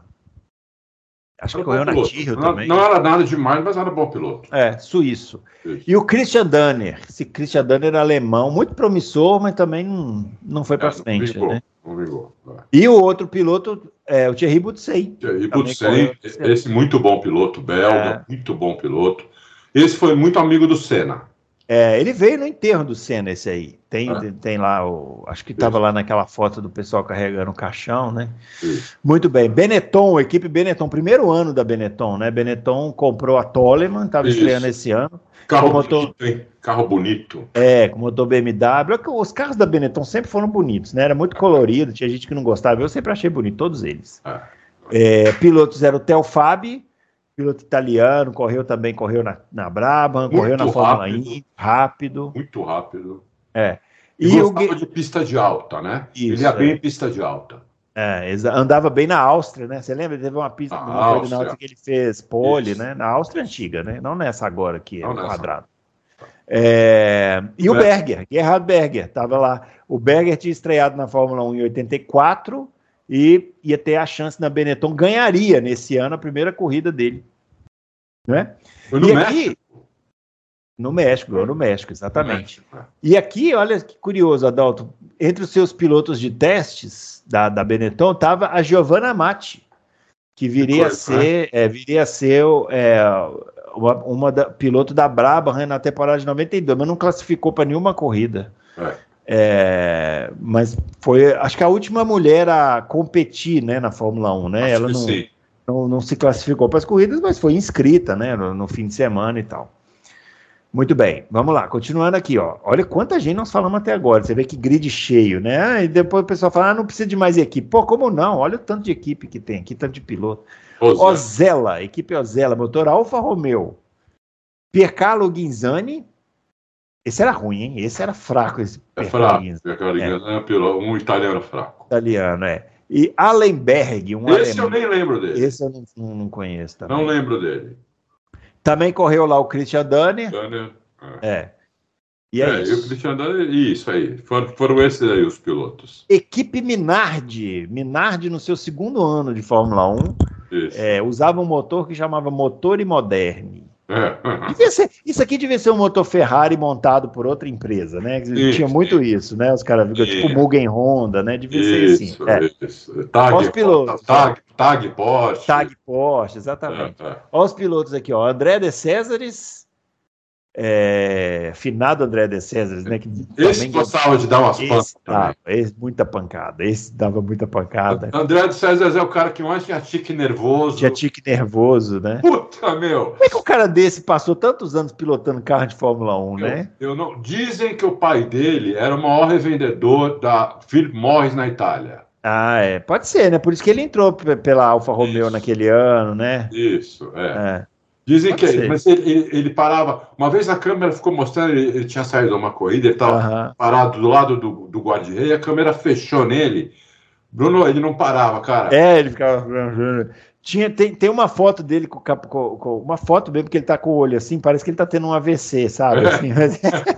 Speaker 2: Acho que correu na Tyrrell também.
Speaker 3: Não era nada demais, mas era bom piloto.
Speaker 2: É, suíço.
Speaker 3: Isso.
Speaker 2: E o Christian Danner. Esse Christian Danner era alemão, muito promissor, mas também não, não foi é, para frente.
Speaker 3: Vingou,
Speaker 2: né?
Speaker 3: Não vingou. É.
Speaker 2: E o outro piloto é o Thierry Boutsen.
Speaker 3: Thierry Boutsen, esse muito bom piloto, belga, é. muito bom piloto. Esse foi muito amigo do Senna.
Speaker 2: É, ele veio no enterro do Senna, esse aí. Tem, é. tem lá, o, acho que estava lá naquela foto do pessoal carregando o caixão, né? Isso. Muito bem. Benetton, equipe Benetton, primeiro ano da Benetton, né? Benetton comprou a Toleman, estava estreando esse ano.
Speaker 3: Carro
Speaker 2: com
Speaker 3: bonito,
Speaker 2: motor,
Speaker 3: hein? Carro bonito.
Speaker 2: É, com motor B M W. Os carros da Benetton sempre foram bonitos, né? Era muito colorido, tinha gente que não gostava, eu sempre achei bonito, todos eles. É. É, pilotos eram o Theo Fabi, piloto italiano, correu também, correu na, na Brabham, muito correu na Fórmula Indy, rápido.
Speaker 3: Muito rápido.
Speaker 2: É.
Speaker 3: E, e gostava o... de pista de alta, né? Isso, ele ia bem é. em pista de alta.
Speaker 2: É, andava bem na Áustria, né? Você lembra? Teve uma pista na Áustria que ele fez pole, Isso. né? Na Áustria antiga, né? Não nessa agora que é o quadrado. É... E o Berger, Gerhard Berger, estava lá. O Berger tinha estreado na Fórmula um em oitenta e quatro e ia ter a chance na Benetton, ganharia nesse ano a primeira corrida dele. Né?
Speaker 3: Foi no
Speaker 2: e
Speaker 3: México?
Speaker 2: Aqui, no México, no México, exatamente. No México, é. E aqui, olha que curioso, Adalto, entre os seus pilotos de testes da, da Benetton estava a Giovanna Amati, que viria, coisa, a, ser, né? é, viria a ser é, uma, uma da, piloto da Brabham na temporada de noventa e dois, mas não classificou para nenhuma corrida. É. É, mas foi, acho que a última mulher a competir, né, na Fórmula um, né? Acho Ela não, não, não se classificou para as corridas, mas foi inscrita, né, no, no fim de semana e tal. Muito bem, vamos lá, continuando aqui, ó. Olha quanta gente nós falamos até agora. Você vê que grid cheio, né? E depois o pessoal fala, ah, não precisa de mais equipe. Pô, como não? Olha o tanto de equipe que tem aqui, tanto de piloto. Ozella, Ozella equipe Ozella, motor Alfa Romeo. Piercarlo Ghinzani. Esse era ruim, hein? Esse era fraco. Esse
Speaker 3: é fraco. Piercarlo Ghinzani é um, piloto, um italiano fraco.
Speaker 2: Italiano, é. E Allenberg, um
Speaker 3: Esse
Speaker 2: alemão.
Speaker 3: eu nem lembro dele.
Speaker 2: Esse eu não, não, não conheço também.
Speaker 3: Não lembro dele.
Speaker 2: Também correu lá o Christian Danner.
Speaker 3: Danner,
Speaker 2: é. é. E é, é isso.
Speaker 3: E o Christian Danner, isso aí. Foram, foram esses aí os pilotos.
Speaker 2: Equipe Minardi. Minardi no seu segundo ano de Fórmula um. É, usava um motor que chamava motor Moderne. É. Devia ser, isso aqui devia ser um motor Ferrari montado por outra empresa, né? Isso, Tinha muito isso, né? Os caras ficam tipo Mugen Honda, né? Devia
Speaker 3: isso,
Speaker 2: ser assim. É.
Speaker 3: Isso. Tag,
Speaker 2: Olha os pilotos.
Speaker 3: Tag, tag Porsche.
Speaker 2: Tag Porsche, exatamente. É, é. Olha os pilotos aqui, ó. André de Césares. É, finado André de Césares, né? Que
Speaker 3: esse gostava de dar umas
Speaker 2: pancas. Dava, esse, muita pancada. Esse dava muita pancada.
Speaker 3: André de Césares é o cara que mais tinha tique nervoso.
Speaker 2: Tinha tique nervoso, né?
Speaker 3: Puta, meu!
Speaker 2: Como é que o cara desse passou tantos anos pilotando carro de Fórmula um, eu, né?
Speaker 3: Eu não... Dizem que o pai dele era o maior revendedor da Philip Morris na Itália.
Speaker 2: Ah, é. Pode ser, né? Por isso que ele entrou pela Alfa Romeo isso. naquele ano, né?
Speaker 3: Isso, é.
Speaker 2: é.
Speaker 3: Dizem Pode que ser. Mas ele, ele, ele parava. Uma vez a câmera ficou mostrando, ele, ele tinha saído de uma corrida, ele estava uh-huh. parado do lado do, do guarda-rei, e a câmera fechou nele. Bruno, ele não parava, cara.
Speaker 2: É, ele ficava. Tinha, tem, tem uma foto dele com, com, com uma foto mesmo que ele tá com o olho assim, parece que ele tá tendo um A V C, sabe? Assim, mas...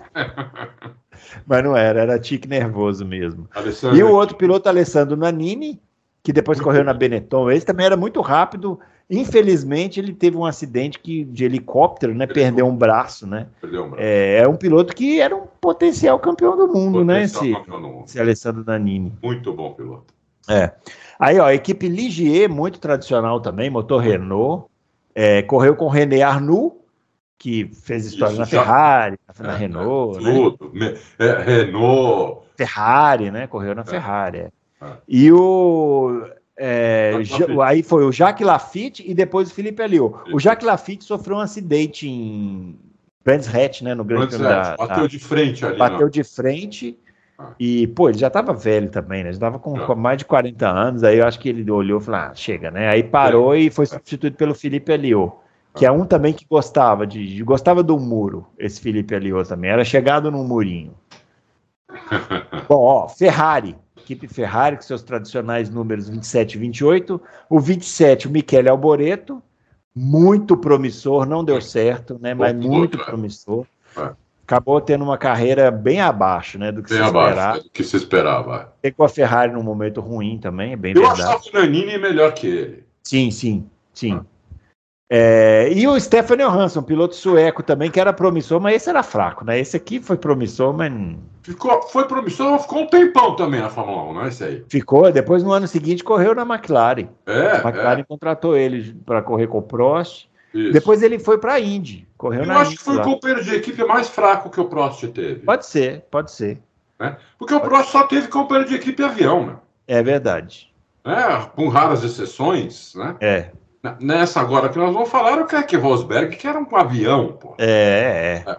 Speaker 2: mas não era, era tique nervoso mesmo. Alessandro... E o outro piloto, Alessandro Nannini, que depois muito correu bem. na Benetton, esse também era muito rápido. Infelizmente, ele teve um acidente que, de helicóptero, né? Perdeu, perdeu um braço, né?
Speaker 3: Perdeu um braço.
Speaker 2: É, é um piloto que era um potencial campeão do mundo, potencial né? Esse,
Speaker 3: campeão do mundo.
Speaker 2: esse Alessandro Nannini.
Speaker 3: Muito bom piloto.
Speaker 2: É. Aí, ó, a equipe Ligier, muito tradicional também, motor Renault, é, correu com René Arnoux, que fez história
Speaker 3: Isso,
Speaker 2: na
Speaker 3: já,
Speaker 2: Ferrari, na
Speaker 3: é,
Speaker 2: Renault,
Speaker 3: é, tudo.
Speaker 2: né?
Speaker 3: É, Renault.
Speaker 2: Ferrari, né? Correu na
Speaker 3: É,
Speaker 2: Ferrari. É.
Speaker 3: é.
Speaker 2: E o. É,
Speaker 3: Lafitte.
Speaker 2: aí foi o Jacques Lafitte e depois o Felipe Alliot. O Jacques Lafitte sofreu um acidente em Brands Hatch, né? No Grande Prêmio da,
Speaker 3: Bateu
Speaker 2: da,
Speaker 3: de frente ali.
Speaker 2: Bateu
Speaker 3: não.
Speaker 2: de frente.
Speaker 3: Ah.
Speaker 2: E, pô, ele já estava velho também, né? Já estava com, com mais de quarenta anos. Aí eu acho que ele olhou e falou: ah, chega, né? Aí parou é. e foi substituído pelo Felipe Alliot, que ah. é um também que gostava de, de gostava do muro. Esse Felipe Alliot também era chegado num murinho. Bom, ó, Ferrari, equipe Ferrari com seus tradicionais números vinte e sete e vinte e oito. O vinte e sete, o Michele Alboreto, muito promissor, não deu certo, né? Mas muito promissor. É. Acabou tendo uma carreira bem abaixo, né, do que bem se
Speaker 3: abaixo,
Speaker 2: esperava.
Speaker 3: Do que se esperava.
Speaker 2: Pegou a Ferrari num momento ruim também, é bem
Speaker 3: Eu
Speaker 2: verdade.
Speaker 3: Eu achava o Nannini melhor que ele.
Speaker 2: Sim, sim, sim. Ah. É, e o Stefan Johansson, piloto sueco também, que era promissor, mas esse era fraco, né? Esse aqui foi promissor, mas...
Speaker 3: Ficou, foi promissor, mas ficou um tempão também na Fórmula um, não é esse aí?
Speaker 2: Ficou, depois no ano seguinte correu na McLaren.
Speaker 3: É,
Speaker 2: a McLaren
Speaker 3: é.
Speaker 2: contratou ele para correr com o Prost.
Speaker 3: Isso.
Speaker 2: Depois ele foi para a Indy, correu
Speaker 3: Eu
Speaker 2: na
Speaker 3: acho
Speaker 2: Indy,
Speaker 3: que foi
Speaker 2: lá.
Speaker 3: o companheiro de equipe mais fraco que o Prost teve.
Speaker 2: Pode ser, pode ser.
Speaker 3: Né? Porque o pode Prost ser. Só teve companheiro de equipe avião, né?
Speaker 2: É verdade.
Speaker 3: É, com raras exceções, né?
Speaker 2: É.
Speaker 3: Nessa agora que nós vamos falar, o Keck Rosberg, que era um avião, pô.
Speaker 2: É, é.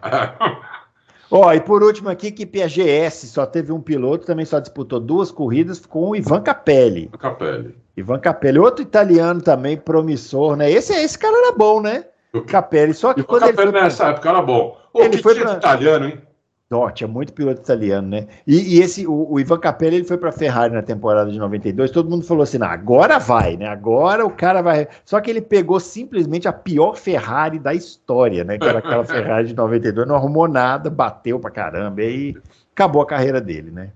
Speaker 2: Ó, oh, e por último aqui, que a G S só teve um piloto, também só disputou duas corridas, com o Ivan Capelli.
Speaker 3: Capelli.
Speaker 2: Ivan Capelli, outro italiano também, promissor, né? Esse, esse cara era bom, né? O Capelli, só que
Speaker 3: Ivan
Speaker 2: quando
Speaker 3: Capelli
Speaker 2: ele foi...
Speaker 3: nessa época era bom. Ô,
Speaker 2: ele
Speaker 3: que
Speaker 2: foi
Speaker 3: tinha
Speaker 2: pra...
Speaker 3: de italiano, hein?
Speaker 2: Não, tinha muito piloto italiano, né? E, e esse, o, o Ivan Capelli, ele foi para a Ferrari na temporada de noventa e dois, todo mundo falou assim, não, agora vai, né? Agora o cara vai... Só que ele pegou simplesmente a pior Ferrari da história, né? Que era aquela Ferrari de noventa e dois, não arrumou nada, bateu pra caramba, e aí acabou a carreira dele, né?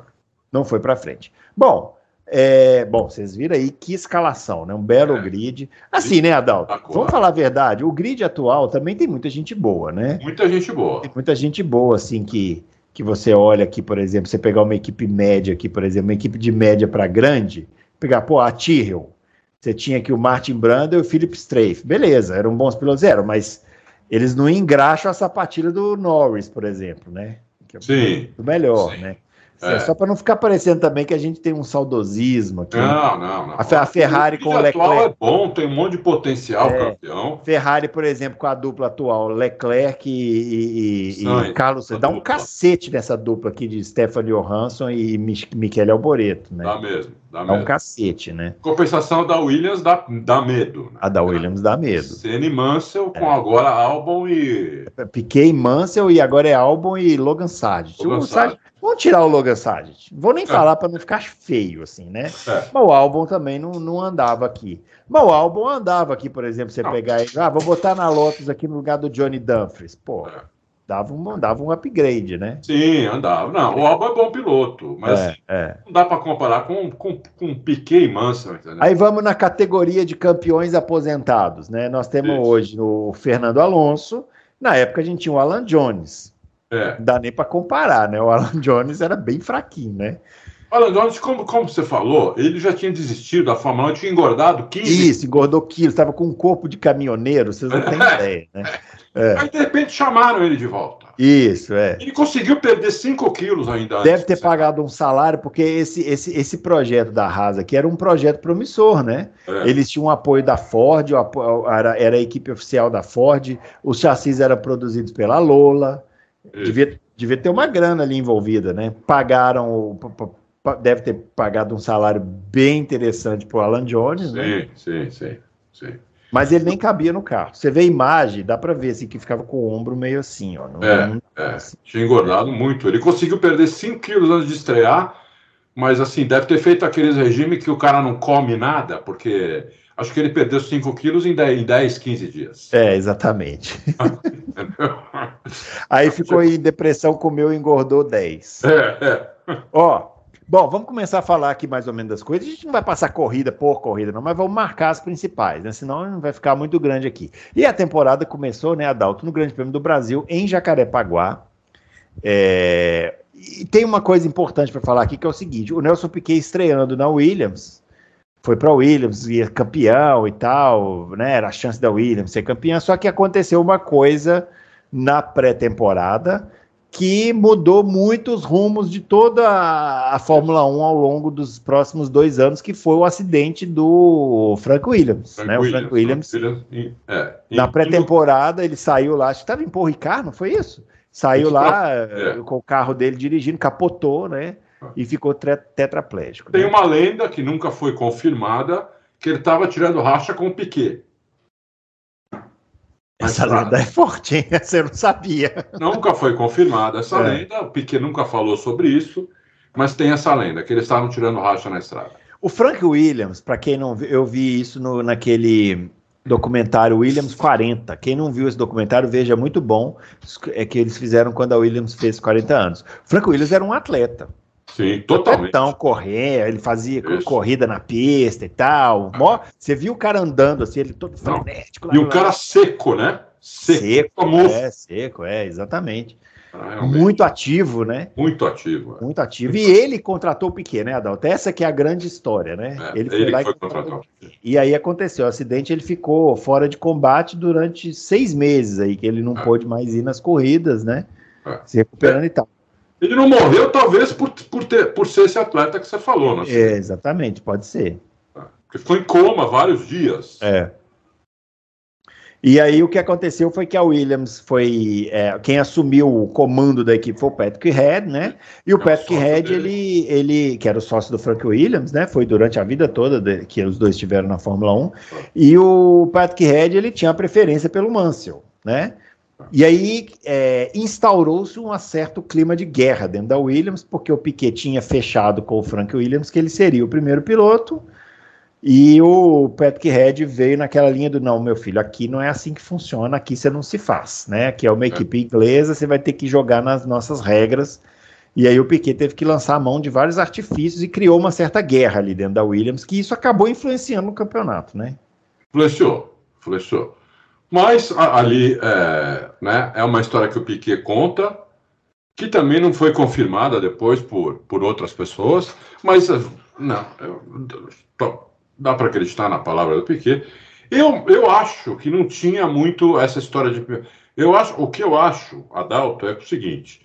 Speaker 2: Não foi para frente. Bom, é, bom, vocês viram aí que escalação, né? Um belo é. grid. Assim, né, Adalto? Vamos falar a verdade, o grid atual também tem muita gente boa, né?
Speaker 3: Muita gente boa.
Speaker 2: Tem muita gente boa, assim, que, que você olha aqui, por exemplo, você pegar uma equipe média aqui, por exemplo, uma equipe de média para grande, pegar, pô, a Tyrrell, você tinha aqui o Martin Brundle e o Philip Strafe. Beleza, eram bons pilotos, eram, mas eles não engraxam a sapatilha do Norris, por exemplo, né? Que é
Speaker 3: Sim.
Speaker 2: Muito melhor,
Speaker 3: Sim.
Speaker 2: né? É. Só para não ficar parecendo também que a gente tem um saudosismo aqui.
Speaker 3: Não, não, não.
Speaker 2: A, a Ferrari
Speaker 3: o
Speaker 2: com o Leclerc.
Speaker 3: atual é bom, tem um monte de potencial,
Speaker 2: é,
Speaker 3: campeão.
Speaker 2: Ferrari, por exemplo, com a dupla atual, Leclerc e, e,
Speaker 3: Sainz,
Speaker 2: e Carlos. Dá um dupla. cacete nessa dupla aqui de Stefan Johansson e Michele Alboreto, né?
Speaker 3: Dá mesmo, dá,
Speaker 2: dá
Speaker 3: mesmo.
Speaker 2: um cacete, né?
Speaker 3: Compensação da Williams dá, dá medo. Né?
Speaker 2: A da Williams dá medo.
Speaker 3: Senna e Mansell, é. com agora Albon e...
Speaker 2: Piquet e Mansell, e agora é Albon e Logan Sargent. Logan o Sargent. Vamos tirar o Logan Sargent. Vou nem é. falar para não ficar feio, assim, né? É. Mas o Albon também não, não andava aqui. Mas o Albon andava aqui, por exemplo, você não. pegar ele, ah, vou botar na Lotus aqui no lugar do Johnny Dumfries. Pô, é. dava, um, dava um upgrade, né?
Speaker 3: Sim, andava. Não, o Albon é bom piloto, mas
Speaker 2: é,
Speaker 3: assim,
Speaker 2: é.
Speaker 3: não dá para comparar com, com, com Piquet e Mansell, entendeu?
Speaker 2: Aí vamos na categoria de campeões aposentados, né? Nós temos Isso. hoje o Fernando Alonso. Na época a gente tinha o Alan Jones.
Speaker 3: É.
Speaker 2: Não dá nem para comparar, né? O Alan Jones era bem fraquinho, né?
Speaker 3: O Alan Jones, como, como você falou, ele já tinha desistido da Fórmula um, tinha engordado quilos.
Speaker 2: Isso, engordou quilos, estava com um corpo de caminhoneiro, vocês não têm é. ideia, né?
Speaker 3: É. Aí, de repente, chamaram ele de volta.
Speaker 2: Isso, é.
Speaker 3: Ele conseguiu perder cinco quilos ainda.
Speaker 2: Deve ter pagado um salário, porque esse, esse, esse projeto da Haas aqui era um projeto promissor, né? É. Eles tinham um apoio da Ford, o apoio, era, era a equipe oficial da Ford, os chassis eram produzidos pela Lola. Devia, devia ter uma grana ali envolvida, né? Pagaram, deve ter pagado um salário bem interessante para o Alan Jones,
Speaker 3: sim,
Speaker 2: né?
Speaker 3: Sim, sim, sim.
Speaker 2: Mas ele nem cabia no carro. Você vê a imagem, dá para ver assim, que ficava com o ombro meio assim, ó. Não,
Speaker 3: é,
Speaker 2: não,
Speaker 3: é.
Speaker 2: Assim.
Speaker 3: Tinha engordado muito. Ele conseguiu perder cinco quilos antes de estrear, mas assim, deve ter feito aqueles regimes que o cara não come nada, porque acho que ele perdeu cinco quilos em dez, quinze dias.
Speaker 2: É, exatamente. Aí ficou em depressão, comeu e engordou dez.
Speaker 3: É, é.
Speaker 2: Ó, bom, vamos começar a falar aqui mais ou menos das coisas. A gente não vai passar corrida por corrida, não, mas vamos marcar as principais, né? Senão vai ficar muito grande aqui. E a temporada começou, né, Adalto, no Grande Prêmio do Brasil, em Jacarepaguá. É... E tem uma coisa importante para falar aqui, que é o seguinte: o Nelson Piquet estreando na Williams foi para Williams, ia campeão e tal, né? Era a chance da Williams ser campeã, só que aconteceu uma coisa na pré-temporada que mudou muito os rumos de toda a, a Fórmula um ao longo dos próximos dois anos, que foi o acidente do Frank Williams.
Speaker 3: Frank
Speaker 2: né?
Speaker 3: Williams,
Speaker 2: o Frank Williams,
Speaker 3: Frank Williams é,
Speaker 2: na pré-temporada, ele saiu lá, acho que estava em Paul Ricard, não foi isso? Saiu lá é. com o carro dele dirigindo, capotou, né? E ficou tetraplégico.
Speaker 3: Tem
Speaker 2: né?
Speaker 3: uma lenda que nunca foi confirmada, que ele estava tirando racha com o Piquet.
Speaker 2: Essa Mas, lenda é forte, hein? Você não sabia.
Speaker 3: Nunca foi confirmada essa é. lenda, o Piquet nunca falou sobre isso, mas tem essa lenda, que eles estavam tirando racha na estrada.
Speaker 2: O Frank Williams, para quem não viu, eu vi isso no, naquele documentário Williams quarenta. Quem não viu esse documentário, veja, muito bom. É que eles fizeram quando a Williams fez quarenta anos. O Frank Williams era um atleta.
Speaker 3: Sim, totalmente.
Speaker 2: Então, correr, ele fazia Isso. corrida na pista e tal. Mó, você viu o cara andando assim, ele todo frenético. Lá,
Speaker 3: e o cara seco, né?
Speaker 2: Seco, seco é, seco, é, exatamente. Ah, muito ativo, né?
Speaker 3: Muito ativo.
Speaker 2: É. Muito ativo. E ele contratou o Piquet, né, Adalto? Essa que é a grande história, né?
Speaker 3: É, ele foi ele lá foi e contratou.
Speaker 2: E aí aconteceu o acidente, ele ficou fora de combate durante seis meses aí, que ele não é. pôde mais ir nas corridas, né? É. Se recuperando é. e tal.
Speaker 3: Ele não morreu, talvez, por, por, ter, por ser esse atleta que você falou, né?
Speaker 2: É, exatamente, pode ser.
Speaker 3: Porque ficou em coma vários dias.
Speaker 2: É. E aí o que aconteceu foi que a Williams foi... É, quem assumiu o comando da equipe foi o Patrick Head, né? E o é Patrick Head, ele, ele, que era o sócio do Frank Williams, né? Foi durante a vida toda de, que os dois estiveram na Fórmula um. É. E o Patrick Head, ele tinha a preferência pelo Mansell, né? E aí é, instaurou-se um certo clima de guerra dentro da Williams, porque o Piquet tinha fechado com o Frank Williams que ele seria o primeiro piloto, e o Patrick Head veio naquela linha do, não, meu filho, aqui não é assim que funciona, aqui você não se faz, né? Aqui é uma equipe inglesa, você vai ter que jogar nas nossas regras. E aí o Piquet teve que lançar a mão de vários artifícios e criou uma certa guerra ali dentro da Williams, que isso acabou influenciando no campeonato, né?
Speaker 3: Influenciou, influenciou. Mas ali é, né, é uma história que o Piquet conta, que também não foi confirmada depois por, por outras pessoas, mas não, eu, dá para acreditar na palavra do Piquet. Eu, eu acho que não tinha muito essa história de... Eu acho, o que eu acho, Adalto, é o seguinte,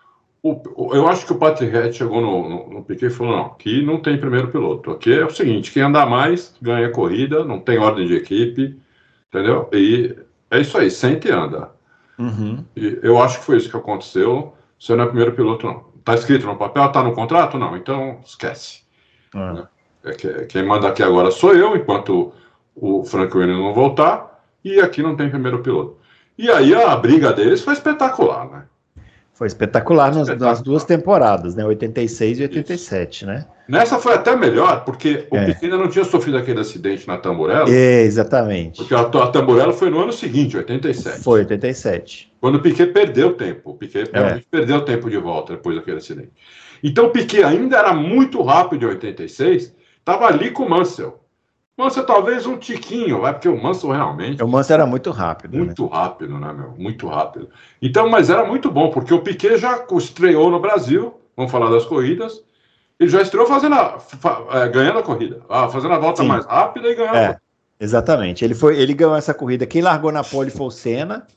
Speaker 3: o, eu acho que o Patrick Head chegou no, no, no Piquet e falou, não, aqui não tem primeiro piloto, aqui é o seguinte, quem andar mais ganha corrida, não tem ordem de equipe, entendeu? E é isso aí, sente e anda.
Speaker 2: Uhum.
Speaker 3: E eu acho que foi isso que aconteceu. Você não é primeiro piloto, não. Tá escrito no papel, tá no contrato? Não, então esquece.
Speaker 2: Uhum.
Speaker 3: É que, quem manda aqui agora sou eu, enquanto o Frank Williams não voltar, e aqui não tem primeiro piloto. E aí a briga deles foi espetacular, né?
Speaker 2: Foi espetacular, nas, espetacular. nas duas temporadas, né? oitenta e seis e oitenta e sete, isso. né?
Speaker 3: Nessa foi até melhor, porque o é. Piquet ainda não tinha sofrido aquele acidente na Tamburello.
Speaker 2: É, exatamente.
Speaker 3: Porque a, a Tamburello foi no ano seguinte, oitenta e sete.
Speaker 2: Foi, oitenta e sete.
Speaker 3: Quando o Piquet perdeu tempo. O Piquet é. perdeu tempo de volta depois daquele acidente. Então o Piquet ainda era muito rápido em oitenta e seis, estava ali com o Mansell. Mansell talvez um tiquinho, vai, porque o Mansell realmente...
Speaker 2: O Mansell era muito rápido.
Speaker 3: Muito
Speaker 2: né?
Speaker 3: rápido, né, meu? Muito rápido. Então, mas era muito bom, porque o Piquet já estreou no Brasil, vamos falar das corridas, ele já estreou fazendo a, é, ganhando a corrida, fazendo a volta Sim. mais rápida e ganhando
Speaker 2: é,
Speaker 3: a corrida.
Speaker 2: Exatamente, ele, foi, ele ganhou essa corrida, quem largou na pole foi o Senna,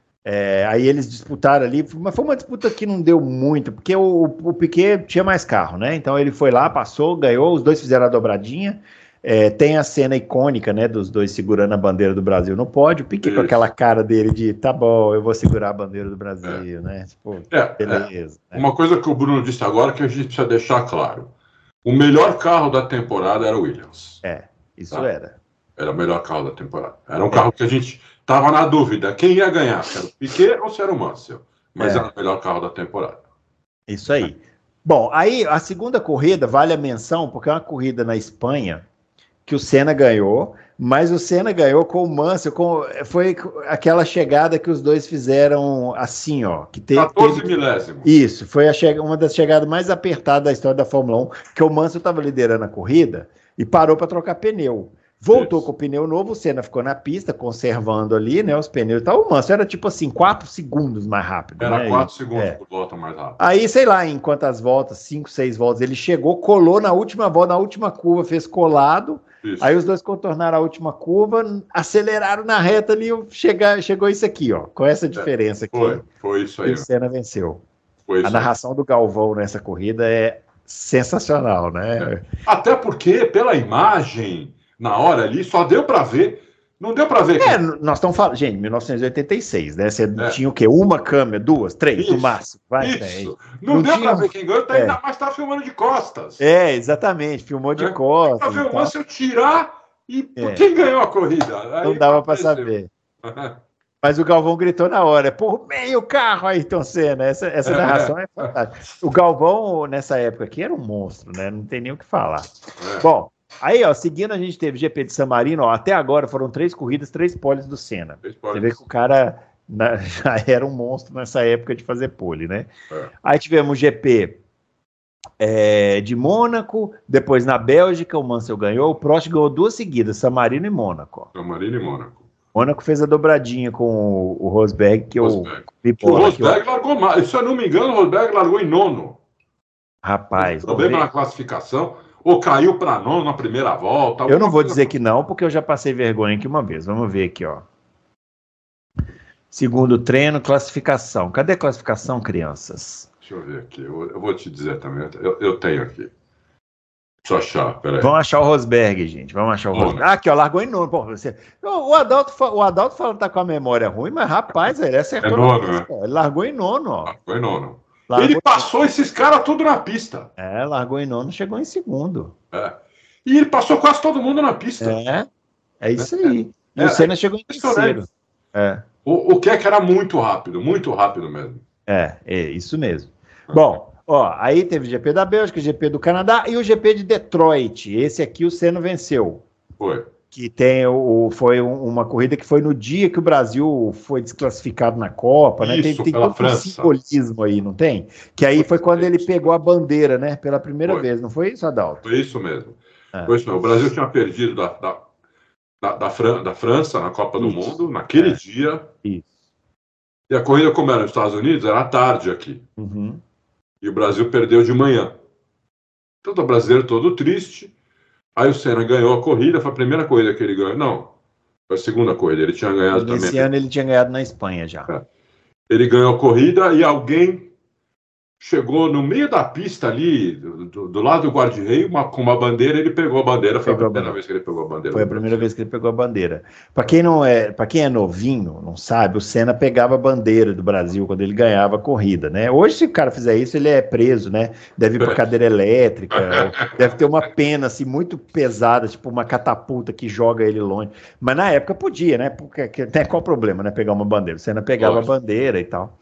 Speaker 2: é, aí eles disputaram ali, mas foi uma disputa que não deu muito, porque o, o Piquet tinha mais carro, né? Então ele foi lá, passou, ganhou, os dois fizeram a dobradinha. É, tem a cena icônica, né, dos dois segurando a bandeira do Brasil no pódio, o Piquet com aquela cara dele de, tá bom, eu vou segurar a bandeira do Brasil, é. né, tipo,
Speaker 3: é, beleza. É. Né? Uma coisa que o Bruno disse agora que a gente precisa deixar claro, o melhor carro da temporada era o Williams.
Speaker 2: É, isso tá? era.
Speaker 3: Era o melhor carro da temporada. Era um é. carro que a gente tava na dúvida, quem ia ganhar, se era o Piquet ou se era o Mansell, mas é. era o melhor carro da temporada.
Speaker 2: Isso aí. Bom, aí a segunda corrida vale a menção, porque é uma corrida na Espanha, que o Senna ganhou, mas o Senna ganhou com o Mansell, com, foi aquela chegada que os dois fizeram assim, ó. Que teve,
Speaker 3: quatorze milésimos.
Speaker 2: Isso, foi a che, uma das chegadas mais apertadas da história da Fórmula um, que o Mansell estava liderando a corrida e parou para trocar pneu. Voltou
Speaker 3: Isso.
Speaker 2: com o pneu novo, o Senna ficou na pista, conservando ali, né, os pneus e tal. O Mansell era tipo assim, quatro segundos mais rápido.
Speaker 3: Era
Speaker 2: né?
Speaker 3: quatro
Speaker 2: E,
Speaker 3: segundos
Speaker 2: é.
Speaker 3: por volta mais rápido.
Speaker 2: Aí, sei lá, em quantas voltas, cinco, seis voltas, ele chegou, colou na última volta, na última curva, fez colado.
Speaker 3: Isso.
Speaker 2: Aí os dois contornaram a última curva, aceleraram na reta ali, chega, chegou isso aqui, ó, com essa diferença aqui.
Speaker 3: Foi, foi isso aí.
Speaker 2: E o Senna venceu.
Speaker 3: Foi isso
Speaker 2: a narração
Speaker 3: aí.
Speaker 2: do Galvão nessa corrida é sensacional, né?
Speaker 3: É. Até porque, pela imagem, na hora ali, só deu para ver. Não deu para ver.
Speaker 2: É,
Speaker 3: que...
Speaker 2: nós estamos falando, gente, mil novecentos e oitenta e seis, né? Você
Speaker 3: é.
Speaker 2: tinha o quê? Uma câmera, duas, três,
Speaker 3: isso,
Speaker 2: no máximo. Vai,
Speaker 3: isso.
Speaker 2: Não,
Speaker 3: não deu
Speaker 2: tinha...
Speaker 3: para ver quem ganhou, tá
Speaker 2: é.
Speaker 3: ainda mais tá filmando de costas.
Speaker 2: É, exatamente, filmou de
Speaker 3: é.
Speaker 2: costas.
Speaker 3: Para ver o Mansell tirar e
Speaker 2: é.
Speaker 3: quem ganhou a corrida. Aí
Speaker 2: não dava para saber. Mas o Galvão gritou na hora, por meio carro, Ayrton Senna. Essa, essa narração é fantástica. O Galvão, nessa época aqui, era um monstro, né? Não tem nem o que falar.
Speaker 3: É.
Speaker 2: Bom, aí, ó, seguindo, a gente teve G P de San Marino, ó, até agora foram três corridas, três poles do Senna. Você vê que o cara na, já era um monstro nessa época de fazer pole, né?
Speaker 3: É.
Speaker 2: Aí tivemos G P é, de Mônaco, depois na Bélgica, o Mansell ganhou, o Prost ganhou duas seguidas, San Marino e Mônaco.
Speaker 3: San Marino e Mônaco.
Speaker 2: Mônaco fez a dobradinha com o, o Rosberg, que
Speaker 3: Rosberg.
Speaker 2: eu vi
Speaker 3: O Rosberg eu... largou mais. Se eu não me engano, o Rosberg largou em nono.
Speaker 2: Rapaz.
Speaker 3: Problema na classificação. Ou caiu para nono na primeira volta.
Speaker 2: Eu não vou dizer que não, porque eu já passei vergonha aqui uma vez. Vamos ver aqui, ó. Segundo treino, classificação. Cadê a classificação, crianças?
Speaker 3: Deixa eu ver aqui. Eu, eu vou te dizer também. Eu, eu tenho aqui. Deixa eu achar, peraí.
Speaker 2: Vamos achar o Rosberg, gente. Vamos achar o
Speaker 3: Nono.
Speaker 2: Rosberg. Ah, aqui, ó, largou em nono. Pô, você... o, Adalto, o Adalto fala que tá com a memória ruim, mas rapaz, ele acertou.
Speaker 3: É nono,
Speaker 2: na pista.
Speaker 3: né?
Speaker 2: Ele largou em nono, ó.
Speaker 3: Largou em nono.
Speaker 2: Largou...
Speaker 3: Ele passou esses caras tudo na pista.
Speaker 2: É, largou em nono, chegou em segundo.
Speaker 3: É. E ele passou quase todo mundo na pista.
Speaker 2: É, é isso aí. E
Speaker 3: é,
Speaker 2: o Senna
Speaker 3: é,
Speaker 2: chegou em terceiro. É.
Speaker 3: O, o Keck era muito rápido, muito rápido mesmo.
Speaker 2: É, é isso mesmo. É. Bom, ó, aí teve o G P da Bélgica, o G P do Canadá e o G P de Detroit. Esse aqui o Senna venceu.
Speaker 3: Foi.
Speaker 2: Que tem o, foi uma corrida que foi no dia que o Brasil foi desclassificado na Copa, né?
Speaker 3: Isso,
Speaker 2: tem tem
Speaker 3: pela
Speaker 2: todo um simbolismo aí, não tem? Que aí foi quando ele pegou a bandeira, né? Pela primeira
Speaker 3: foi.
Speaker 2: vez, não foi isso, Adalto?
Speaker 3: Foi isso mesmo.
Speaker 2: É.
Speaker 3: Foi isso mesmo. O Brasil tinha perdido da, da, da, da, Fran, da França na Copa isso. do Mundo, naquele é. dia.
Speaker 2: Isso.
Speaker 3: E a corrida, como era nos Estados Unidos, era à tarde aqui.
Speaker 2: Uhum.
Speaker 3: E o Brasil perdeu de manhã. Então o brasileiro todo triste. Aí o Senna ganhou a corrida, foi a primeira corrida que ele ganhou. Não, foi a segunda corrida, ele tinha ganhado
Speaker 2: Esse
Speaker 3: também.
Speaker 2: Esse ano ele tinha ganhado na Espanha já.
Speaker 3: É. Ele ganhou a corrida e alguém chegou no meio da pista ali, do, do lado do guarda-reio, com uma bandeira, ele pegou a bandeira. Foi pegou a primeira a vez que ele pegou a bandeira.
Speaker 2: Foi a primeira vez que ele pegou a bandeira. Para quem não é, para quem é novinho, não sabe, o Senna pegava a bandeira do Brasil quando ele ganhava a corrida, né? Hoje, se o cara fizer isso, ele é preso, né? Deve ir para cadeira elétrica, deve ter uma pena assim muito pesada, tipo uma catapulta que joga ele longe. Mas na época podia, né? Porque tem qual o problema, né? Pegar uma bandeira. O Senna pegava Nossa. a bandeira e tal.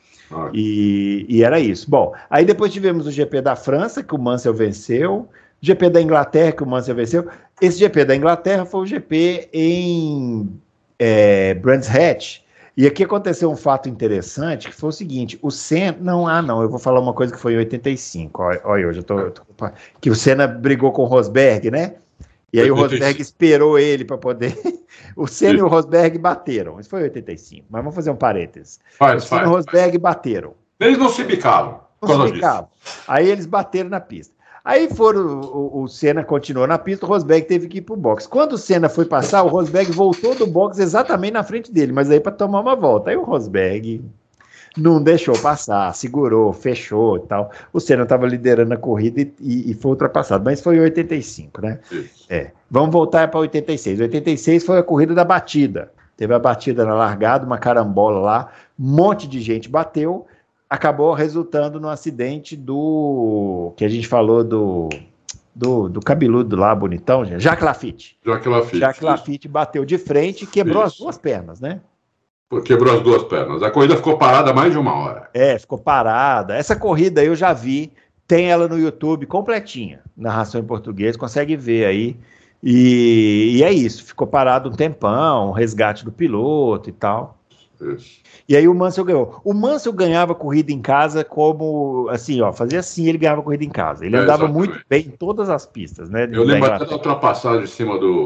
Speaker 2: E, e era isso. Bom, aí depois tivemos o G P da França, que o Mansell venceu, o G P da Inglaterra, que o Mansell venceu. Esse G P da Inglaterra foi o G P em é, Brands Hatch. E aqui aconteceu um fato interessante, que foi o seguinte, o Senna... Não, ah, não, eu vou falar uma coisa que foi em oitenta e cinco. Olha, olha eu já tô, eu tô... Que o Senna brigou com o Rosberg, né? E aí o Rosberg esperou ele para poder... O Senna e o Rosberg bateram. Isso foi em oitenta e cinco, mas vamos fazer um parênteses.
Speaker 3: Faz,
Speaker 2: o Senna
Speaker 3: faz,
Speaker 2: e o Rosberg
Speaker 3: faz.
Speaker 2: bateram.
Speaker 3: Eles não se bicavam.
Speaker 2: Não se bicavam. Aí eles bateram na pista. Aí foram, o, o Senna continuou na pista, o Rosberg teve que ir para o box. Quando o Senna foi passar, o Rosberg voltou do box exatamente na frente dele, mas aí para tomar uma volta. Aí o Rosberg não deixou passar, segurou, fechou e tal. O Senna estava liderando a corrida e, e, e foi ultrapassado, mas foi em oitenta e cinco, né?
Speaker 3: Isso.
Speaker 2: É. Vamos voltar para oitenta e seis. oitenta e seis foi a corrida da batida. Teve a batida na largada, uma carambola lá, um monte de gente bateu, acabou resultando no acidente do... que a gente falou do... do, do cabeludo lá, bonitão, Jacques Laffite.
Speaker 3: Jacques Laffite.
Speaker 2: Jacques Laffite bateu de frente e quebrou
Speaker 3: isso.
Speaker 2: as duas pernas, né?
Speaker 3: Quebrou as duas pernas. A corrida ficou parada mais de uma hora.
Speaker 2: É, ficou parada. Essa corrida eu já vi, tem ela no YouTube completinha, narração em português, consegue ver aí. E, e é isso, ficou parado um tempão, um resgate do piloto e tal.
Speaker 3: Isso.
Speaker 2: E aí o Mansell ganhou. O Mansell ganhava corrida em casa como, assim, ó, fazia assim, ele ganhava corrida em casa. Ele
Speaker 3: é,
Speaker 2: andava
Speaker 3: exatamente.
Speaker 2: muito bem em todas as pistas, né?
Speaker 3: Eu lembro até da ultrapassagem em cima do...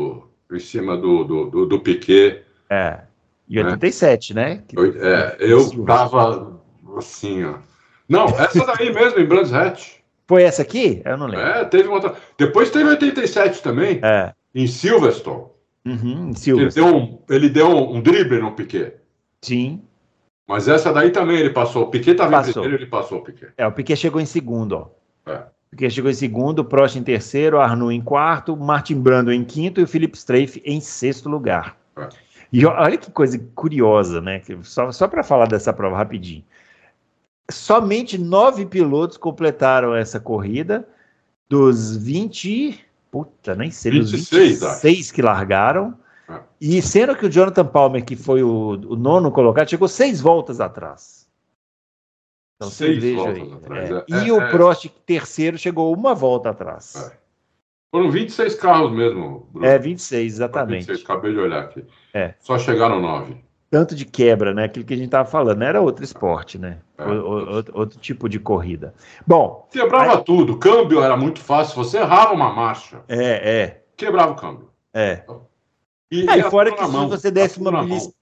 Speaker 3: em cima do, do, do, do Piquet.
Speaker 2: É, em oitenta e sete,
Speaker 3: né?
Speaker 2: né? Que,
Speaker 3: eu é, eu tava assim, ó. Não, essa daí mesmo, em Brands Hatch.
Speaker 2: Foi essa aqui? Eu não lembro.
Speaker 3: É, teve uma outra. Depois teve oitenta e sete também,
Speaker 2: é.
Speaker 3: em Silverstone.
Speaker 2: Uhum, em
Speaker 3: Silverstone. Ele deu, um, ele deu um, um drible no Piquet.
Speaker 2: Sim.
Speaker 3: Mas essa daí também ele passou. O Piquet estava em primeiro, ele passou o Piquet.
Speaker 2: É, o Piquet chegou em segundo, ó.
Speaker 3: É.
Speaker 2: O Piquet chegou em segundo, o Prost em terceiro, o Arnoux em quarto, o Martin Brundle em quinto e o Philippe Streiff em sexto lugar.
Speaker 3: É.
Speaker 2: E olha que coisa curiosa, né? Só, só para falar dessa prova rapidinho. Somente nove pilotos completaram essa corrida dos vinte... Puta, nem sei, dos vinte e seis que largaram. É. E sendo que o Jonathan Palmer, que foi o, o nono colocado, chegou seis voltas atrás. Então
Speaker 3: seis
Speaker 2: você veja
Speaker 3: voltas
Speaker 2: aí.
Speaker 3: atrás.
Speaker 2: É.
Speaker 3: É,
Speaker 2: e
Speaker 3: é,
Speaker 2: o
Speaker 3: é.
Speaker 2: Prost, terceiro, chegou uma volta atrás.
Speaker 3: É. Foram vinte e seis carros mesmo, Bruno.
Speaker 2: É, vinte e seis, exatamente.
Speaker 3: vinte e seis, acabei de olhar aqui.
Speaker 2: É.
Speaker 3: Só chegaram nove.
Speaker 2: Tanto de quebra, né? Aquilo que a gente estava falando. Não era outro esporte, né?
Speaker 3: É.
Speaker 2: O, o, outro, outro tipo de corrida. Bom.
Speaker 3: Quebrava
Speaker 2: aí...
Speaker 3: tudo. Câmbio era muito fácil. Você errava uma marcha.
Speaker 2: É, é.
Speaker 3: Quebrava o câmbio.
Speaker 2: É.
Speaker 3: E,
Speaker 2: é,
Speaker 3: e
Speaker 2: e fora que se
Speaker 3: mão,
Speaker 2: você desse uma
Speaker 3: belisca...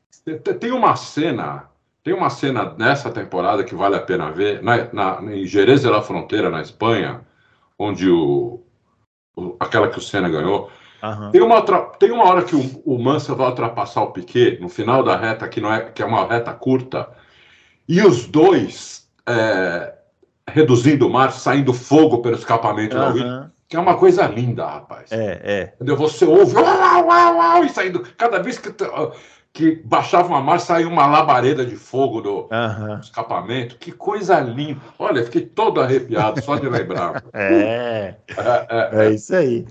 Speaker 3: Tem uma cena. Tem uma cena nessa temporada que vale a pena ver. Na, na, em Jerez de la Frontera, na Espanha, onde o, o aquela que o Senna ganhou.
Speaker 2: Uhum.
Speaker 3: Tem, uma, tem uma hora que o, o Mansell vai ultrapassar o Piquet no final da reta, que, não é, que é uma reta curta, e os dois é, reduzindo o mar, saindo fogo pelo escapamento uhum. da Williams, que é uma coisa linda, rapaz.
Speaker 2: É, é.
Speaker 3: Entendeu? Você ouve uau, uau, uau, e saindo. Cada vez que, que baixava uma marcha, saía uma labareda de fogo do,
Speaker 2: uhum.
Speaker 3: do escapamento. Que coisa linda. Olha, fiquei todo arrepiado só de lembrar.
Speaker 2: é,
Speaker 3: é, é,
Speaker 2: é isso aí.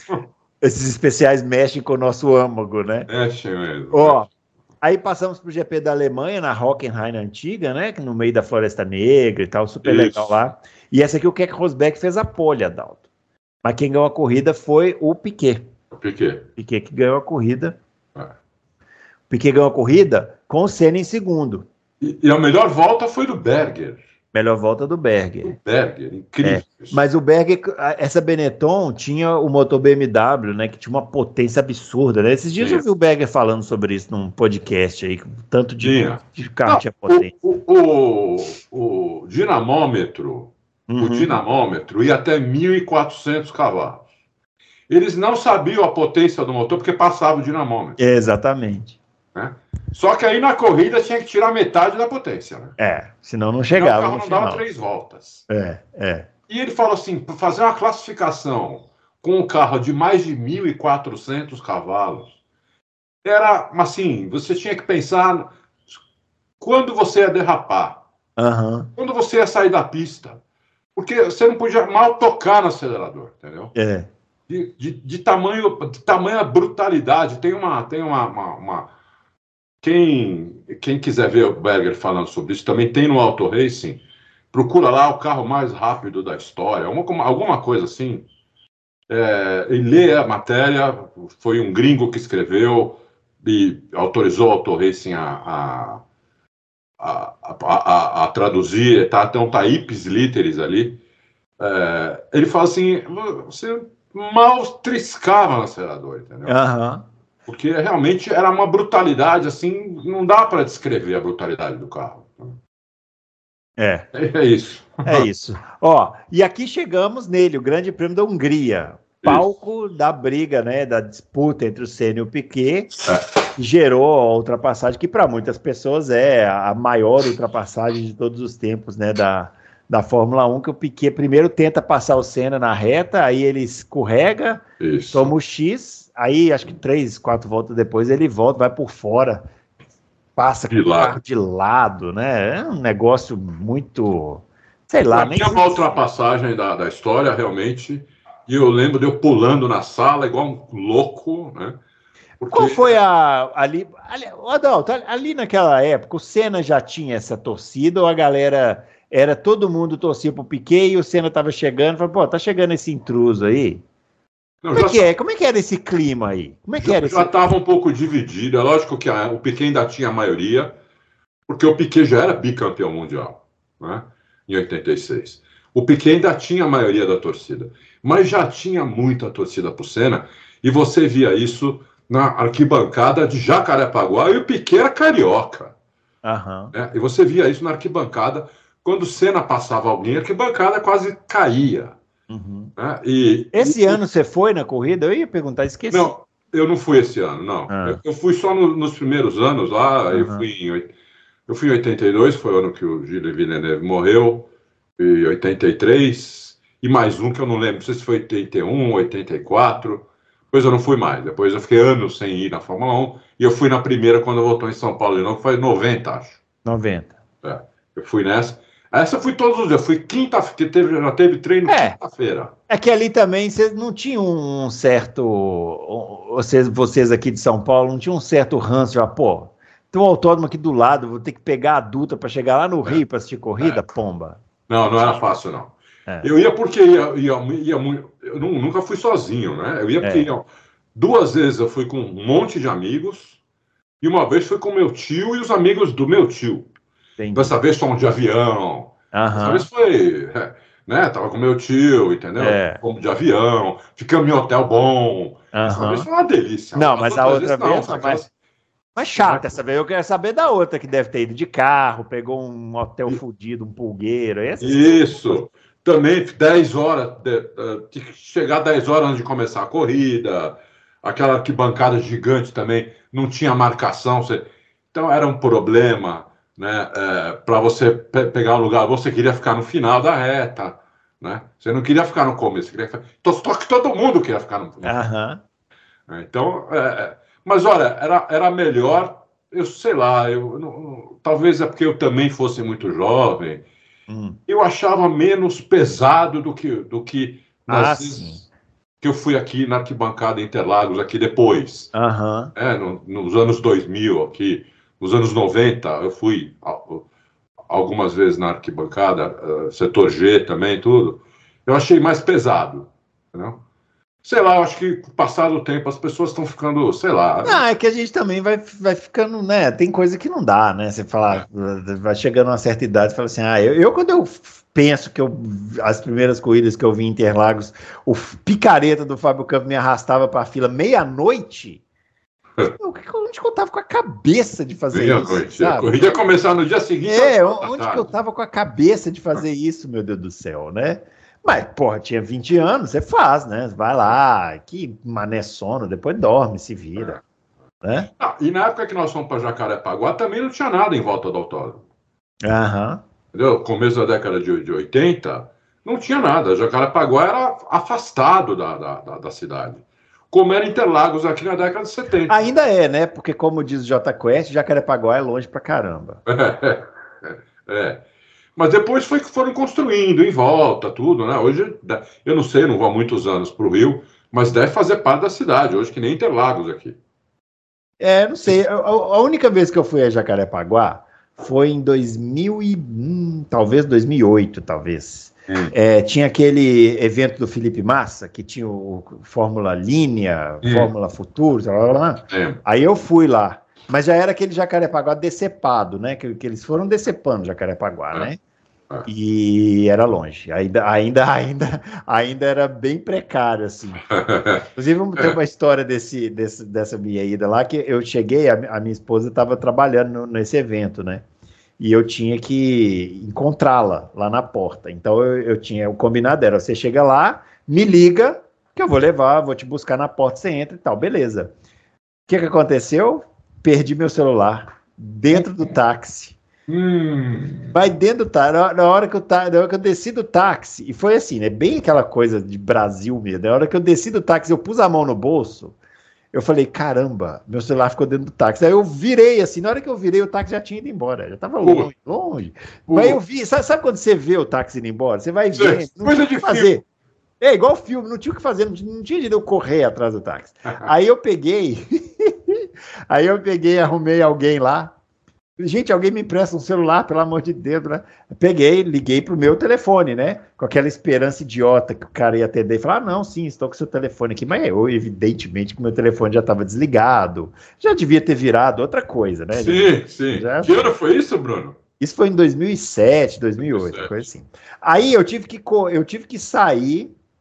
Speaker 2: Esses especiais mexem com o nosso âmago, né?
Speaker 3: Mexem mesmo.
Speaker 2: Ó, aí passamos pro G P da Alemanha, na Hockenheim antiga, né? No meio da Floresta Negra e tal, super Isso. legal lá. E essa aqui o Keck Rosberg fez a pole, Adalto. Mas quem ganhou a corrida foi o Piquet.
Speaker 3: O Piquet.
Speaker 2: Piquet que ganhou a corrida.
Speaker 3: É.
Speaker 2: O Piquet ganhou a corrida com o Senna em segundo.
Speaker 3: E, e a melhor volta foi do Berger.
Speaker 2: Melhor volta do Berger.
Speaker 3: O Berger, incrível.
Speaker 2: É, mas o Berger, essa Benetton tinha o motor B M W, né, que tinha uma potência absurda, né? Esses dias Sim. eu vi o Berger falando sobre isso num podcast aí, tanto de, de carro
Speaker 3: Não,
Speaker 2: tinha potência.
Speaker 3: O, o, o, o dinamômetro, uhum. o dinamômetro ia até mil e quatrocentos cavalos. Eles não sabiam a potência do motor porque passava o dinamômetro.
Speaker 2: Exatamente.
Speaker 3: Né? Só que aí na corrida tinha que tirar metade da potência, né?
Speaker 2: É, senão não chegava.
Speaker 3: Senão o carro não
Speaker 2: final.
Speaker 3: dava três voltas.
Speaker 2: É, é.
Speaker 3: E ele falou assim: para fazer uma classificação com um carro de mais de mil e quatrocentos cavalos, era assim: você tinha que pensar quando você ia derrapar,
Speaker 2: uhum.
Speaker 3: quando você ia sair da pista, porque você não podia mal tocar no acelerador, entendeu?
Speaker 2: É.
Speaker 3: De, de, de tamanho, de tamanha brutalidade. Tem uma, tem uma, uma, uma... Quem, quem quiser ver o Berger falando sobre isso, também tem no Auto Racing. Procura lá o carro mais rápido da história, alguma, alguma coisa assim. É, e lê a matéria. Foi um gringo que escreveu e autorizou o Auto Racing a, a, a, a, a, a traduzir. Tá, então tá ipsis literis ali. É, ele fala assim: você mal triscava no acelerador, entendeu?
Speaker 2: Uhum.
Speaker 3: Porque realmente era uma brutalidade, assim, não dá para descrever a brutalidade do carro.
Speaker 2: É.
Speaker 3: É, é isso.
Speaker 2: É isso. Ó, e aqui chegamos nele, o Grande Prêmio da Hungria. Palco isso. da briga, né, da disputa entre o Senna e o Piquet, é. que gerou a ultrapassagem, que para muitas pessoas é a maior ultrapassagem de todos os tempos, né, da, da Fórmula um, que o Piquet primeiro tenta passar o Senna na reta, aí ele escorrega, isso. toma o X, aí acho que três, quatro voltas depois ele volta, vai por fora, passa com o carro de lado, né? É um negócio muito, sei lá.
Speaker 3: Nem a ultrapassagem da, da história, realmente, e eu lembro de eu pulando na sala igual um louco, né?
Speaker 2: Porque... Qual foi a... ali, ali, Adalto, ali naquela época, o Senna já tinha essa torcida, ou a galera... Era todo mundo torcia pro Piquet e o Senna tava chegando, falou, pô, tá chegando esse intruso aí. Não, Como, é que é? Como é que era esse clima aí? Como é que
Speaker 3: já,
Speaker 2: era
Speaker 3: já estava um pouco dividido. É lógico que a, o Piquet ainda tinha a maioria, porque o Piquet já era bicampeão mundial, né, em oitenta e seis. O Piquet ainda tinha a maioria da torcida, mas já tinha muita torcida pro Senna, E você via isso na arquibancada de Jacarepaguá, e o Piquet era carioca.
Speaker 2: Uhum.
Speaker 3: Né? E você via isso na arquibancada, quando o Senna passava alguém, a arquibancada quase caía.
Speaker 2: Uhum.
Speaker 3: Né? E,
Speaker 2: esse
Speaker 3: e,
Speaker 2: ano você foi na corrida? Eu ia perguntar, esqueci.
Speaker 3: Não, eu não fui esse ano, não.
Speaker 2: Ah.
Speaker 3: Eu, eu fui só no, nos primeiros anos lá, uhum. eu, fui em, eu fui em oitenta e dois, foi o ano que o Gilles Villeneuve morreu, e oitenta e três, e mais um que eu não lembro, não sei se foi oitenta e um, oitenta e quatro, depois eu não fui mais, depois eu fiquei anos sem ir na Fórmula um, e eu fui na primeira quando voltou em São Paulo de novo, que foi noventa, acho.
Speaker 2: noventa.
Speaker 3: É, eu fui nessa. Essa eu fui todos os dias, eu fui quinta, que teve, já teve treino
Speaker 2: é,
Speaker 3: quinta-feira.
Speaker 2: É que ali também vocês não tinham um certo, vocês, vocês aqui de São Paulo, não tinham um certo ranço, já, pô, tem um autódromo aqui do lado, vou ter que pegar a adulta para chegar lá no é. Rio para assistir corrida, é. pomba.
Speaker 3: Não, não era fácil, não. É. Eu ia porque ia, ia, ia muito. Eu nunca fui sozinho, né? Eu ia porque é. ia. Duas vezes eu fui com um monte de amigos, e uma vez fui com meu tio e os amigos do meu tio. Entendi. Dessa vez fomos de avião. Uhum. Dessa vez foi. Né? Tava com meu tio, entendeu? É. Fomos de avião, ficamos em hotel bom. Uhum. Dessa vez foi uma delícia.
Speaker 2: Não, mas a outra vez não, mais. Mas chata essa vez, eu quero saber da outra que deve ter ido de carro, pegou um hotel e... fudido, um pulgueiro.
Speaker 3: Isso, coisas. Também dez horas, tinha que chegar dez horas antes de começar a corrida, aquela arquibancada gigante também, não tinha marcação, você... então era um problema, né, é, para você pe pegar um lugar, você queria ficar no final da reta, né, você não queria ficar no começo, você queria ficar... Só que todo mundo queria ficar no final.
Speaker 2: Uhum.
Speaker 3: Então, é... mas olha, era, era melhor, eu sei lá, eu, não, talvez é porque eu também fosse muito jovem, hum. eu achava menos pesado do que, do que nas
Speaker 2: ah,
Speaker 3: vezes que eu fui aqui na arquibancada Interlagos, aqui depois,
Speaker 2: uhum.
Speaker 3: é, no, nos anos dois mil, aqui, nos anos noventa, eu fui algumas vezes na arquibancada, uh, setor G também, tudo, eu achei mais pesado, entendeu? Sei lá, eu acho que com o passar do tempo as pessoas estão ficando, sei lá...
Speaker 2: Não, é que a gente também vai, vai ficando, né, tem coisa que não dá, né, você fala, é. vai chegando a uma certa idade e fala assim, ah, eu, eu quando eu penso que eu, as primeiras corridas que eu vi em Interlagos, o picareta do Fábio Campos me arrastava para a fila meia-noite, onde que eu tava com a cabeça de fazer
Speaker 3: meia
Speaker 2: isso,
Speaker 3: noite.
Speaker 2: sabe?
Speaker 3: A corrida ia começar no dia seguinte.
Speaker 2: É, onde que eu tava com a cabeça de fazer isso, meu Deus do céu, né? Mas, porra, tinha vinte anos, você faz, né? Vai lá, que mané sono, depois dorme, se vira. É. Né?
Speaker 3: Ah, e na época que nós fomos para Jacarepaguá, também não tinha nada em volta do autódromo.
Speaker 2: Aham. Uhum.
Speaker 3: Entendeu? Começo da década de, de oitenta, não tinha nada. Jacarepaguá era afastado da, da, da, da cidade. Como era Interlagos aqui na década de setenta.
Speaker 2: Ainda é, né? Porque, como diz o J Quest, Jacarepaguá é longe pra caramba.
Speaker 3: É, é, é. Mas depois foi que foram construindo em volta, tudo, né? Hoje, eu não sei, não vou há muitos anos para o Rio, mas deve fazer parte da cidade, hoje que nem Interlagos aqui.
Speaker 2: É, não sei. A, a única vez que eu fui a Jacarepaguá foi em dois mil e um, talvez dois mil e oito, talvez. Hum. É, tinha aquele evento do Felipe Massa, que tinha o Fórmula Linha, hum. Fórmula Futuro, blá, blá, blá. É. Aí eu fui lá. Mas já era aquele Jacarepaguá decepado, né? Que, que eles foram decepando Jacarepaguá, é. né? É. E era longe. Ainda, ainda, ainda, ainda era bem precário, assim. Inclusive, tem uma história desse, desse, dessa minha ida lá, que eu cheguei, a, a minha esposa estava trabalhando no, nesse evento, né? E eu tinha que encontrá-la lá na porta. Então, eu, eu tinha o combinado, era você chega lá, me liga, que eu vou levar, vou te buscar na porta, você entra e tal, beleza. O que que aconteceu? Perdi meu celular dentro do táxi.
Speaker 3: Hum.
Speaker 2: Vai dentro do táxi. Na hora que eu, na hora que eu desci do táxi, e foi assim, né? Bem aquela coisa de Brasil mesmo. Na hora que eu desci do táxi, eu pus a mão no bolso, eu falei, caramba, meu celular ficou dentro do táxi. Aí eu virei assim, na hora que eu virei, o táxi já tinha ido embora. Já tava longe, uh. longe. Uh. Aí eu vi, sabe, sabe quando você vê o táxi indo embora? Você vai ver, não tinha o que fazer. É igual filme, não tinha o que fazer, não tinha, não tinha de eu correr atrás do táxi. Aí eu peguei, aí eu peguei, arrumei alguém lá. Gente, alguém me empresta um celular, pelo amor de Deus, né? Peguei, liguei pro meu telefone, né? Com aquela esperança idiota que o cara ia atender e falar, ah, não, sim, estou com seu telefone aqui. Mas eu, evidentemente, que o meu telefone já estava desligado. Já devia ter virado outra coisa, né?
Speaker 3: Sim,
Speaker 2: já,
Speaker 3: sim.
Speaker 2: Já...
Speaker 3: Que ano foi isso, Bruno?
Speaker 2: Isso foi em dois mil e sete, dois mil e oito, dois mil e sete. Coisa assim. Aí eu tive que, eu tive que sair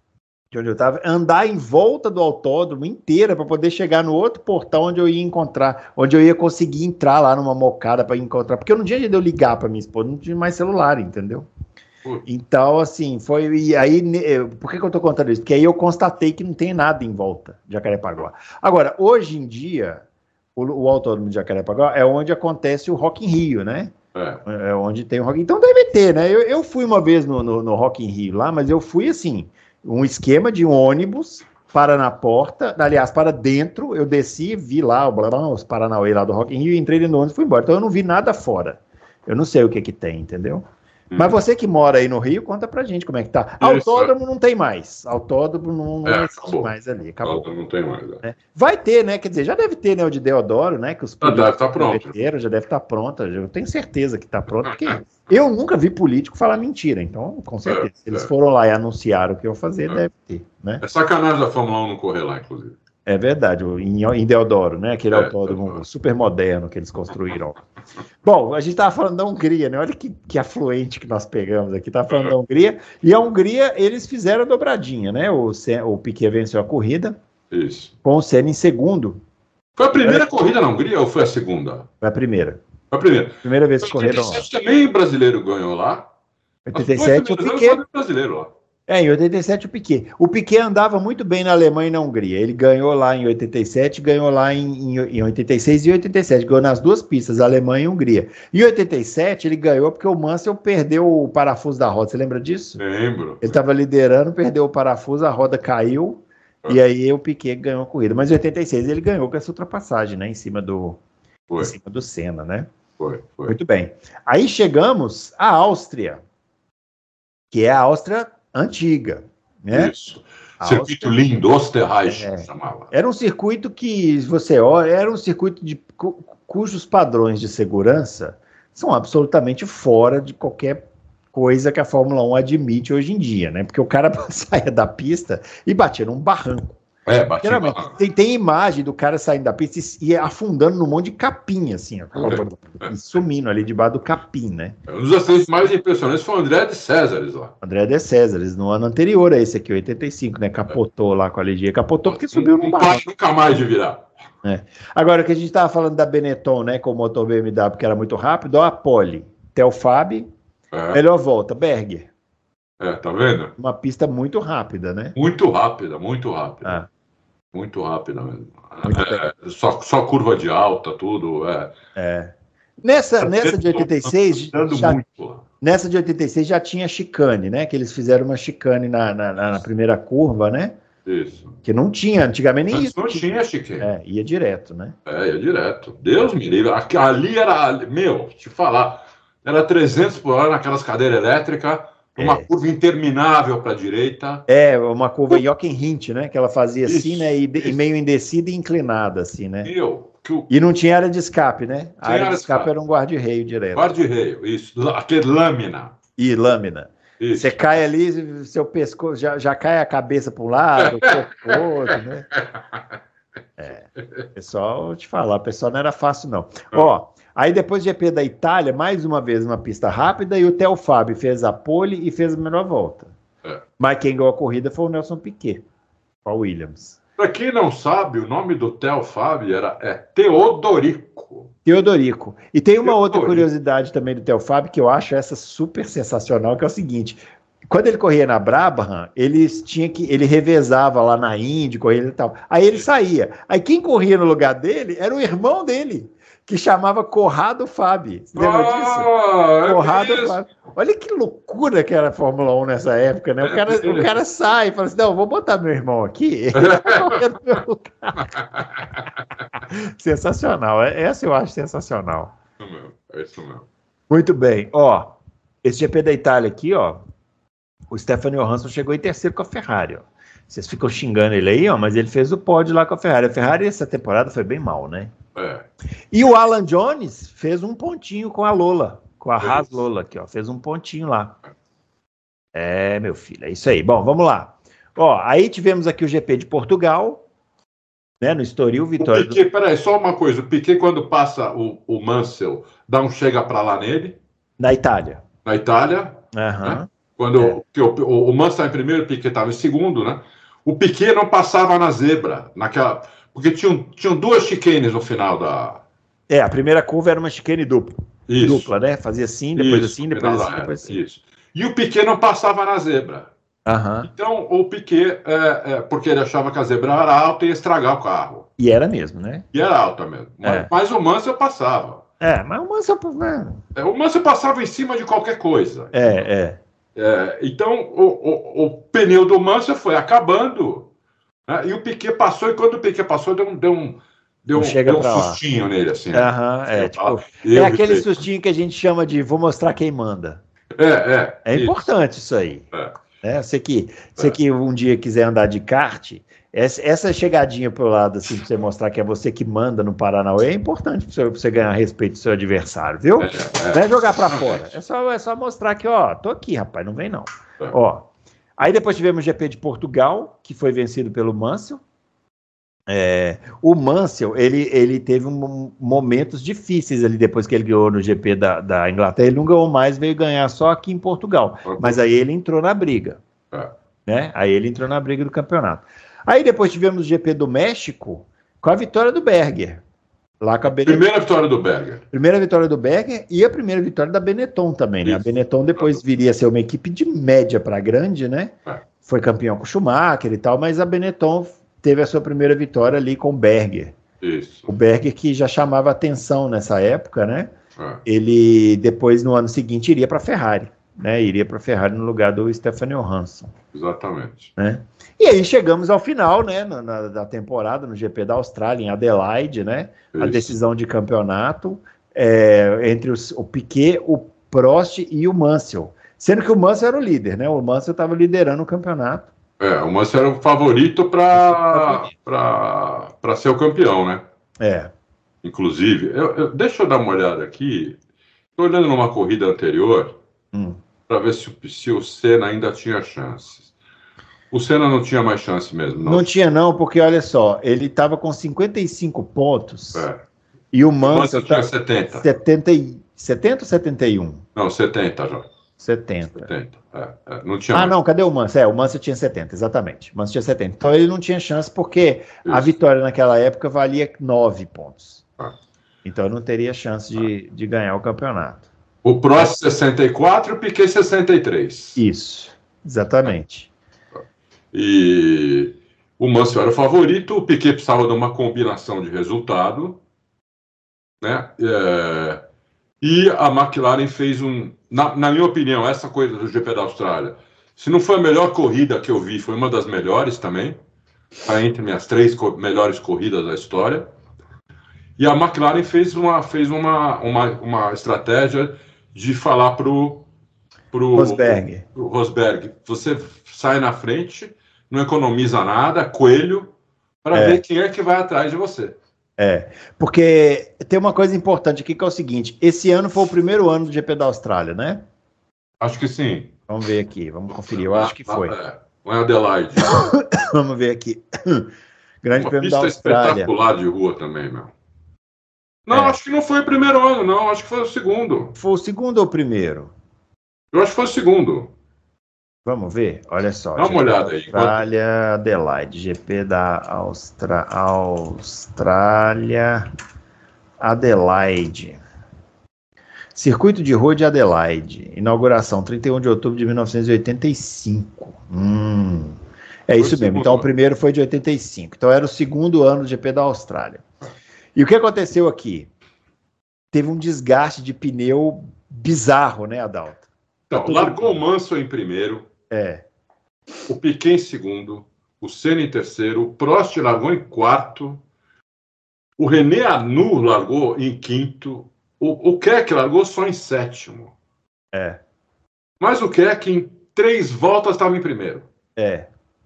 Speaker 2: de onde eu estava, andar em volta do autódromo inteira para poder chegar no outro portão onde eu ia encontrar, onde eu ia conseguir entrar lá numa mocada para encontrar, porque eu não tinha jeito de eu ligar para minha esposa, não tinha mais celular, entendeu? Então, assim, foi. E aí, por que, que eu tô contando isso? Porque aí eu constatei que não tem nada em volta de Jacarepaguá. Agora, hoje em dia, o, o autódromo de Jacarepaguá é onde acontece o Rock in Rio, né? É, é onde tem o Rock. Então deve ter, né? Eu, eu fui uma vez no, no, no Rock in Rio lá, mas eu fui assim, um esquema de um ônibus para na porta, aliás, para dentro, eu desci, vi lá blá, blá, os Paranauê lá do Rock in Rio, entrei no ônibus e fui embora. Então eu não vi nada fora. Eu não sei o que que tem, entendeu? Mas você que mora aí no Rio, conta pra gente como é que tá. Autódromo não tem mais. Autódromo não, não
Speaker 3: é,
Speaker 2: existe
Speaker 3: acabou.
Speaker 2: mais ali. Acabou.
Speaker 3: Autódromo não tem mais. É.
Speaker 2: Vai ter, né? Quer dizer, já deve ter, né? O de Deodoro, né? Que os
Speaker 3: já deve estar pronto.
Speaker 2: Já deve estar pronta. Eu tenho certeza que está pronto. Porque eu nunca vi político falar mentira. Então, com certeza. É, se eles é. foram lá e anunciaram o que iam fazer, é. deve ter. Né?
Speaker 3: É sacanagem da Fórmula um não correr lá, inclusive.
Speaker 2: É verdade, em, em Deodoro, né? Aquele é, autódromo é. super moderno que eles construíram. Bom, a gente estava falando da Hungria, né? Olha que, que afluente que nós pegamos aqui. Estava falando da Hungria. E a Hungria, eles fizeram a dobradinha, né? O, o Piquet venceu a corrida.
Speaker 3: Isso.
Speaker 2: Com o Senna em segundo.
Speaker 3: Foi a primeira é. corrida na Hungria ou foi a segunda?
Speaker 2: Foi a primeira.
Speaker 3: Foi a primeira.
Speaker 2: Primeira vez que correram lá.
Speaker 3: oitenta e sete também o brasileiro ganhou lá.
Speaker 2: oitenta e sete o Piquet.
Speaker 3: Brasileiro lá.
Speaker 2: É, em oitenta e sete o Piquet. O Piquet andava muito bem na Alemanha e na Hungria. Ele ganhou lá em oitenta e sete, ganhou lá em, em, em oitenta e seis e oitenta e sete. Ganhou nas duas pistas, Alemanha e Hungria. Em oitenta e sete ele ganhou porque o Mansell perdeu o parafuso da roda. Você lembra disso?
Speaker 3: Lembro.
Speaker 2: Ele estava liderando, perdeu o parafuso, a roda caiu é. e aí o Piquet ganhou a corrida. Mas em oitenta e seis ele ganhou com essa ultrapassagem, né? Em cima do, em cima do Senna, né?
Speaker 3: Foi, foi.
Speaker 2: Muito bem. Aí chegamos à Áustria, que é a Áustria antiga, né?
Speaker 3: Isso. A circuito Áustria, lindo, Osterreich, é, chamava.
Speaker 2: Era um circuito que, você olha, era um circuito de, cu, cujos padrões de segurança são absolutamente fora de qualquer coisa que a Fórmula um admite hoje em dia, né? Porque o cara saia da pista e batia num barranco.
Speaker 3: É, batia num
Speaker 2: barranco. Tem, tem imagem do cara saindo da pista e, e afundando num monte de capim, assim, ó, é. e sumindo ali debaixo do capim, né?
Speaker 3: Um dos acidentes mais impressionantes foi o André de Césares lá.
Speaker 2: André de Césares, no ano anterior a esse aqui, oitenta e cinco, né? Capotou é. lá com a Ligia, capotou porque subiu num barranco.
Speaker 3: Nunca mais de virar.
Speaker 2: É. Agora, que a gente estava falando da Benetton, né, com o motor B M W, que era muito rápido, ó, a Pole, Telfab, é. melhor volta, Berger.
Speaker 3: É, tá vendo?
Speaker 2: Uma pista muito rápida, né?
Speaker 3: Muito rápida, muito rápida. Ah. Muito rápida mesmo. Muito é, só, só curva de alta, tudo. É.
Speaker 2: é. Nessa, nessa de oitenta e seis, já,
Speaker 3: muito.
Speaker 2: nessa de oitenta e seis já tinha chicane, né? Que eles fizeram uma chicane na, na, na primeira curva, né?
Speaker 3: Isso.
Speaker 2: Que não tinha, antigamente nem
Speaker 3: isso. Não tinha chicane.
Speaker 2: É, ia direto, né?
Speaker 3: É, ia direto. Deus me livre. Ali era, meu, te falar, era trezentos por hora naquelas cadeiras elétricas. Uma é. curva interminável para a direita.
Speaker 2: É, uma curva Jochen-Hint, né? Que ela fazia isso, assim, né? E, e meio em descida e inclinada, assim, né?
Speaker 3: Eu, o...
Speaker 2: E não tinha área de escape, né? A área de escape,
Speaker 3: escape
Speaker 2: era um guarda-reio direto.
Speaker 3: Guarda-reio, isso. Aquele lâmina.
Speaker 2: E lâmina. Isso. Você cai ali, seu pescoço, já, já cai a cabeça para um lado, o corpo para o outro, né? É. Pessoal, vou te falar, o pessoal não era fácil, não. Ó. Aí depois do G P da Itália, mais uma vez uma pista rápida, e o Theo Fábio fez a pole e fez a melhor volta. É. Mas quem ganhou a corrida foi o Nelson Piquet, com a Williams.
Speaker 3: Para quem não sabe, o nome do Theo Fábio era é Teodorico.
Speaker 2: Teodorico. E tem uma
Speaker 3: Teodorico.
Speaker 2: outra curiosidade também do Theo Fábio, que eu acho essa super sensacional, que é o seguinte: quando ele corria na Brabham, ele tinha que ele revezava lá na Indy, corrida e tal. Aí ele saía. Aí quem corria no lugar dele era o irmão dele, que chamava Corrado Fábio. Você lembra
Speaker 3: ah,
Speaker 2: disso? Corrado
Speaker 3: é
Speaker 2: Fábio. Olha que loucura que era a Fórmula um nessa época, né? O cara, é o cara sai e fala assim: não, vou botar meu irmão aqui. Sensacional. Essa eu acho sensacional.
Speaker 3: É isso mesmo. É isso mesmo.
Speaker 2: Muito bem. Ó, esse G P da Itália aqui, ó, o Stefano Johansson chegou em terceiro com a Ferrari, ó. Vocês ficam xingando ele aí, ó, mas ele fez o pódio lá com a Ferrari. A Ferrari essa temporada foi bem mal, né?
Speaker 3: É.
Speaker 2: E o Alan Jones fez um pontinho com a Lola, com a Haas Lola aqui, ó. Fez um pontinho lá. É, meu filho, é isso aí. Bom, vamos lá. Ó, aí tivemos aqui o G P de Portugal, né? No Estoril, vitória.
Speaker 3: O Piquet, do... Peraí, só uma coisa. O Piquet, quando passa o, o Mansell, dá um chega pra lá nele.
Speaker 2: Na Itália.
Speaker 3: Na Itália.
Speaker 2: Aham. Uhum.
Speaker 3: Né? Quando é. o, o, o Mansell está em primeiro, o Piquet estava em segundo, né? O Piquet não passava na zebra, naquela, porque tinham, tinham duas chicanes no final da...
Speaker 2: É, a primeira curva era uma chicane dupla.
Speaker 3: Isso.
Speaker 2: Dupla, né? Fazia assim, depois
Speaker 3: Isso,
Speaker 2: assim, depois assim,
Speaker 3: reta,
Speaker 2: depois assim.
Speaker 3: Isso. E o Piquet não passava na zebra.
Speaker 2: Uhum.
Speaker 3: Então, o Piquet, é, é, porque ele achava que a zebra era alta e ia estragar o carro.
Speaker 2: E era mesmo, né?
Speaker 3: E era alta mesmo. Mas,
Speaker 2: É.
Speaker 3: mas o Mansell passava.
Speaker 2: É, mas o Mansell...
Speaker 3: É, o Mansell passava em cima de qualquer coisa.
Speaker 2: É, é.
Speaker 3: É, então, o, o, o pneu do Mansell foi acabando, né, e o Piquet passou, e quando o Piquet passou, deu um, deu um, deu um, deu um sustinho lá. Nele, assim.
Speaker 2: Uhum,
Speaker 3: né?
Speaker 2: é, tipo, é aquele vi... sustinho que a gente chama de vou mostrar quem manda.
Speaker 3: É, é.
Speaker 2: É importante isso, isso aí.
Speaker 3: É.
Speaker 2: Né? Você, que, você é. que um dia quiser andar de kart, essa, essa chegadinha pro lado, assim, pra você mostrar que é você que manda no Paranauê, é importante pra você, pra você ganhar respeito do seu adversário, viu? É, é. Não é jogar pra fora. É só, é só mostrar que, ó, tô aqui, rapaz, não vem não. É. Ó, aí depois tivemos o G P de Portugal, que foi vencido pelo Mansell. É, o Mansell, ele, ele teve um, momentos difíceis ali depois que ele ganhou no G P da, da Inglaterra. Ele não ganhou mais, veio ganhar só aqui em Portugal. Mas aí ele entrou na briga. É. Né? Aí ele entrou na briga do campeonato. Aí depois tivemos o G P do México com a vitória do Berger. Lá com a Benetton.
Speaker 3: Primeira vitória do Berger.
Speaker 2: Primeira vitória do Berger e a primeira vitória da Benetton também, né? Isso. A Benetton depois viria a ser uma equipe de média para grande, né? É. Foi campeão com o Schumacher e tal, mas a Benetton teve a sua primeira vitória ali com o Berger.
Speaker 3: Isso.
Speaker 2: O Berger que já chamava atenção nessa época, né? É. Ele depois, no ano seguinte, iria para a Ferrari, né? Iria para a Ferrari no lugar do Stefano Johansson.
Speaker 3: Exatamente.
Speaker 2: Né? E aí chegamos ao final, né, na, na, da temporada, no G P da Austrália, em Adelaide, né, Isso. A decisão de campeonato é, entre os, o Piquet, o Prost e o Mansell, sendo que o Mansell era o líder, né, o Mansell estava liderando o campeonato.
Speaker 3: É, o Mansell era o favorito para ser o campeão, né?
Speaker 2: É.
Speaker 3: Inclusive, eu, eu, deixa eu dar uma olhada aqui, estou olhando numa corrida anterior, hum. para ver se, se o Senna ainda tinha chances. O Senna não tinha mais chance mesmo, não?
Speaker 2: Não tinha não, porque olha só, ele estava com cinquenta e cinco pontos é. E o Mansell
Speaker 3: tinha setenta.
Speaker 2: setenta, setenta ou setenta e um?
Speaker 3: Não, setenta já.
Speaker 2: setenta.
Speaker 3: setenta, é, é. Não tinha
Speaker 2: ah,
Speaker 3: mais.
Speaker 2: não, cadê o Mansell? É, o Mansell tinha setenta, exatamente. O Mansell tinha setenta. Então ele não tinha chance porque Isso. a vitória naquela época valia nove pontos. Ah. Então não teria chance de, ah. de ganhar o campeonato.
Speaker 3: O Prost sessenta e quatro e o Piquet sessenta e três.
Speaker 2: Isso, exatamente.
Speaker 3: E o Mansell era o favorito, o Piquet precisava de uma combinação de resultado, né? É, e a McLaren fez um, na, na minha opinião, essa coisa do G P da Austrália, se não foi a melhor corrida que eu vi, foi uma das melhores também, tá entre minhas três co- melhores corridas da história. E a McLaren fez uma, fez uma, uma, uma estratégia de falar pro pro
Speaker 2: Rosberg.
Speaker 3: Pro Rosberg, você sai na frente, não economiza nada, coelho, para é. ver quem é que vai atrás de você.
Speaker 2: É, porque tem uma coisa importante aqui que é o seguinte, esse ano foi o primeiro ano do G P da Austrália, né?
Speaker 3: Acho que sim.
Speaker 2: Vamos ver aqui, vamos conferir, eu acho que foi.
Speaker 3: É, em Adelaide.
Speaker 2: Vamos ver aqui. Grande
Speaker 3: uma
Speaker 2: Prêmio
Speaker 3: pista
Speaker 2: da Austrália.
Speaker 3: Espetacular de rua também, meu. Não, é. acho que não foi o primeiro ano, não, acho que foi o segundo.
Speaker 2: Foi o segundo ou o primeiro?
Speaker 3: Eu acho que foi o segundo.
Speaker 2: Vamos ver? Olha só.
Speaker 3: Dá uma olhada aí.
Speaker 2: Austrália, enquanto... Adelaide. G P da Austra... Austrália, Adelaide. Circuito de Rua de Adelaide. Inauguração, trinta e um de outubro de mil novecentos e oitenta e cinco. Hum. É foi isso mesmo. Então, ano. O primeiro foi de oitenta e cinco. Então, era o segundo ano do G P da Austrália. E o que aconteceu aqui? Teve um desgaste de pneu bizarro, né, Adalto?
Speaker 3: Então, tá largou o Mansell em primeiro,
Speaker 2: é.
Speaker 3: o Piquet em segundo, o Senna em terceiro, o Prost largou em quarto, o René Arnoux largou em quinto, o, o Keck largou só em sétimo.
Speaker 2: É.
Speaker 3: Mas o Keck em três voltas estava em primeiro.
Speaker 2: É.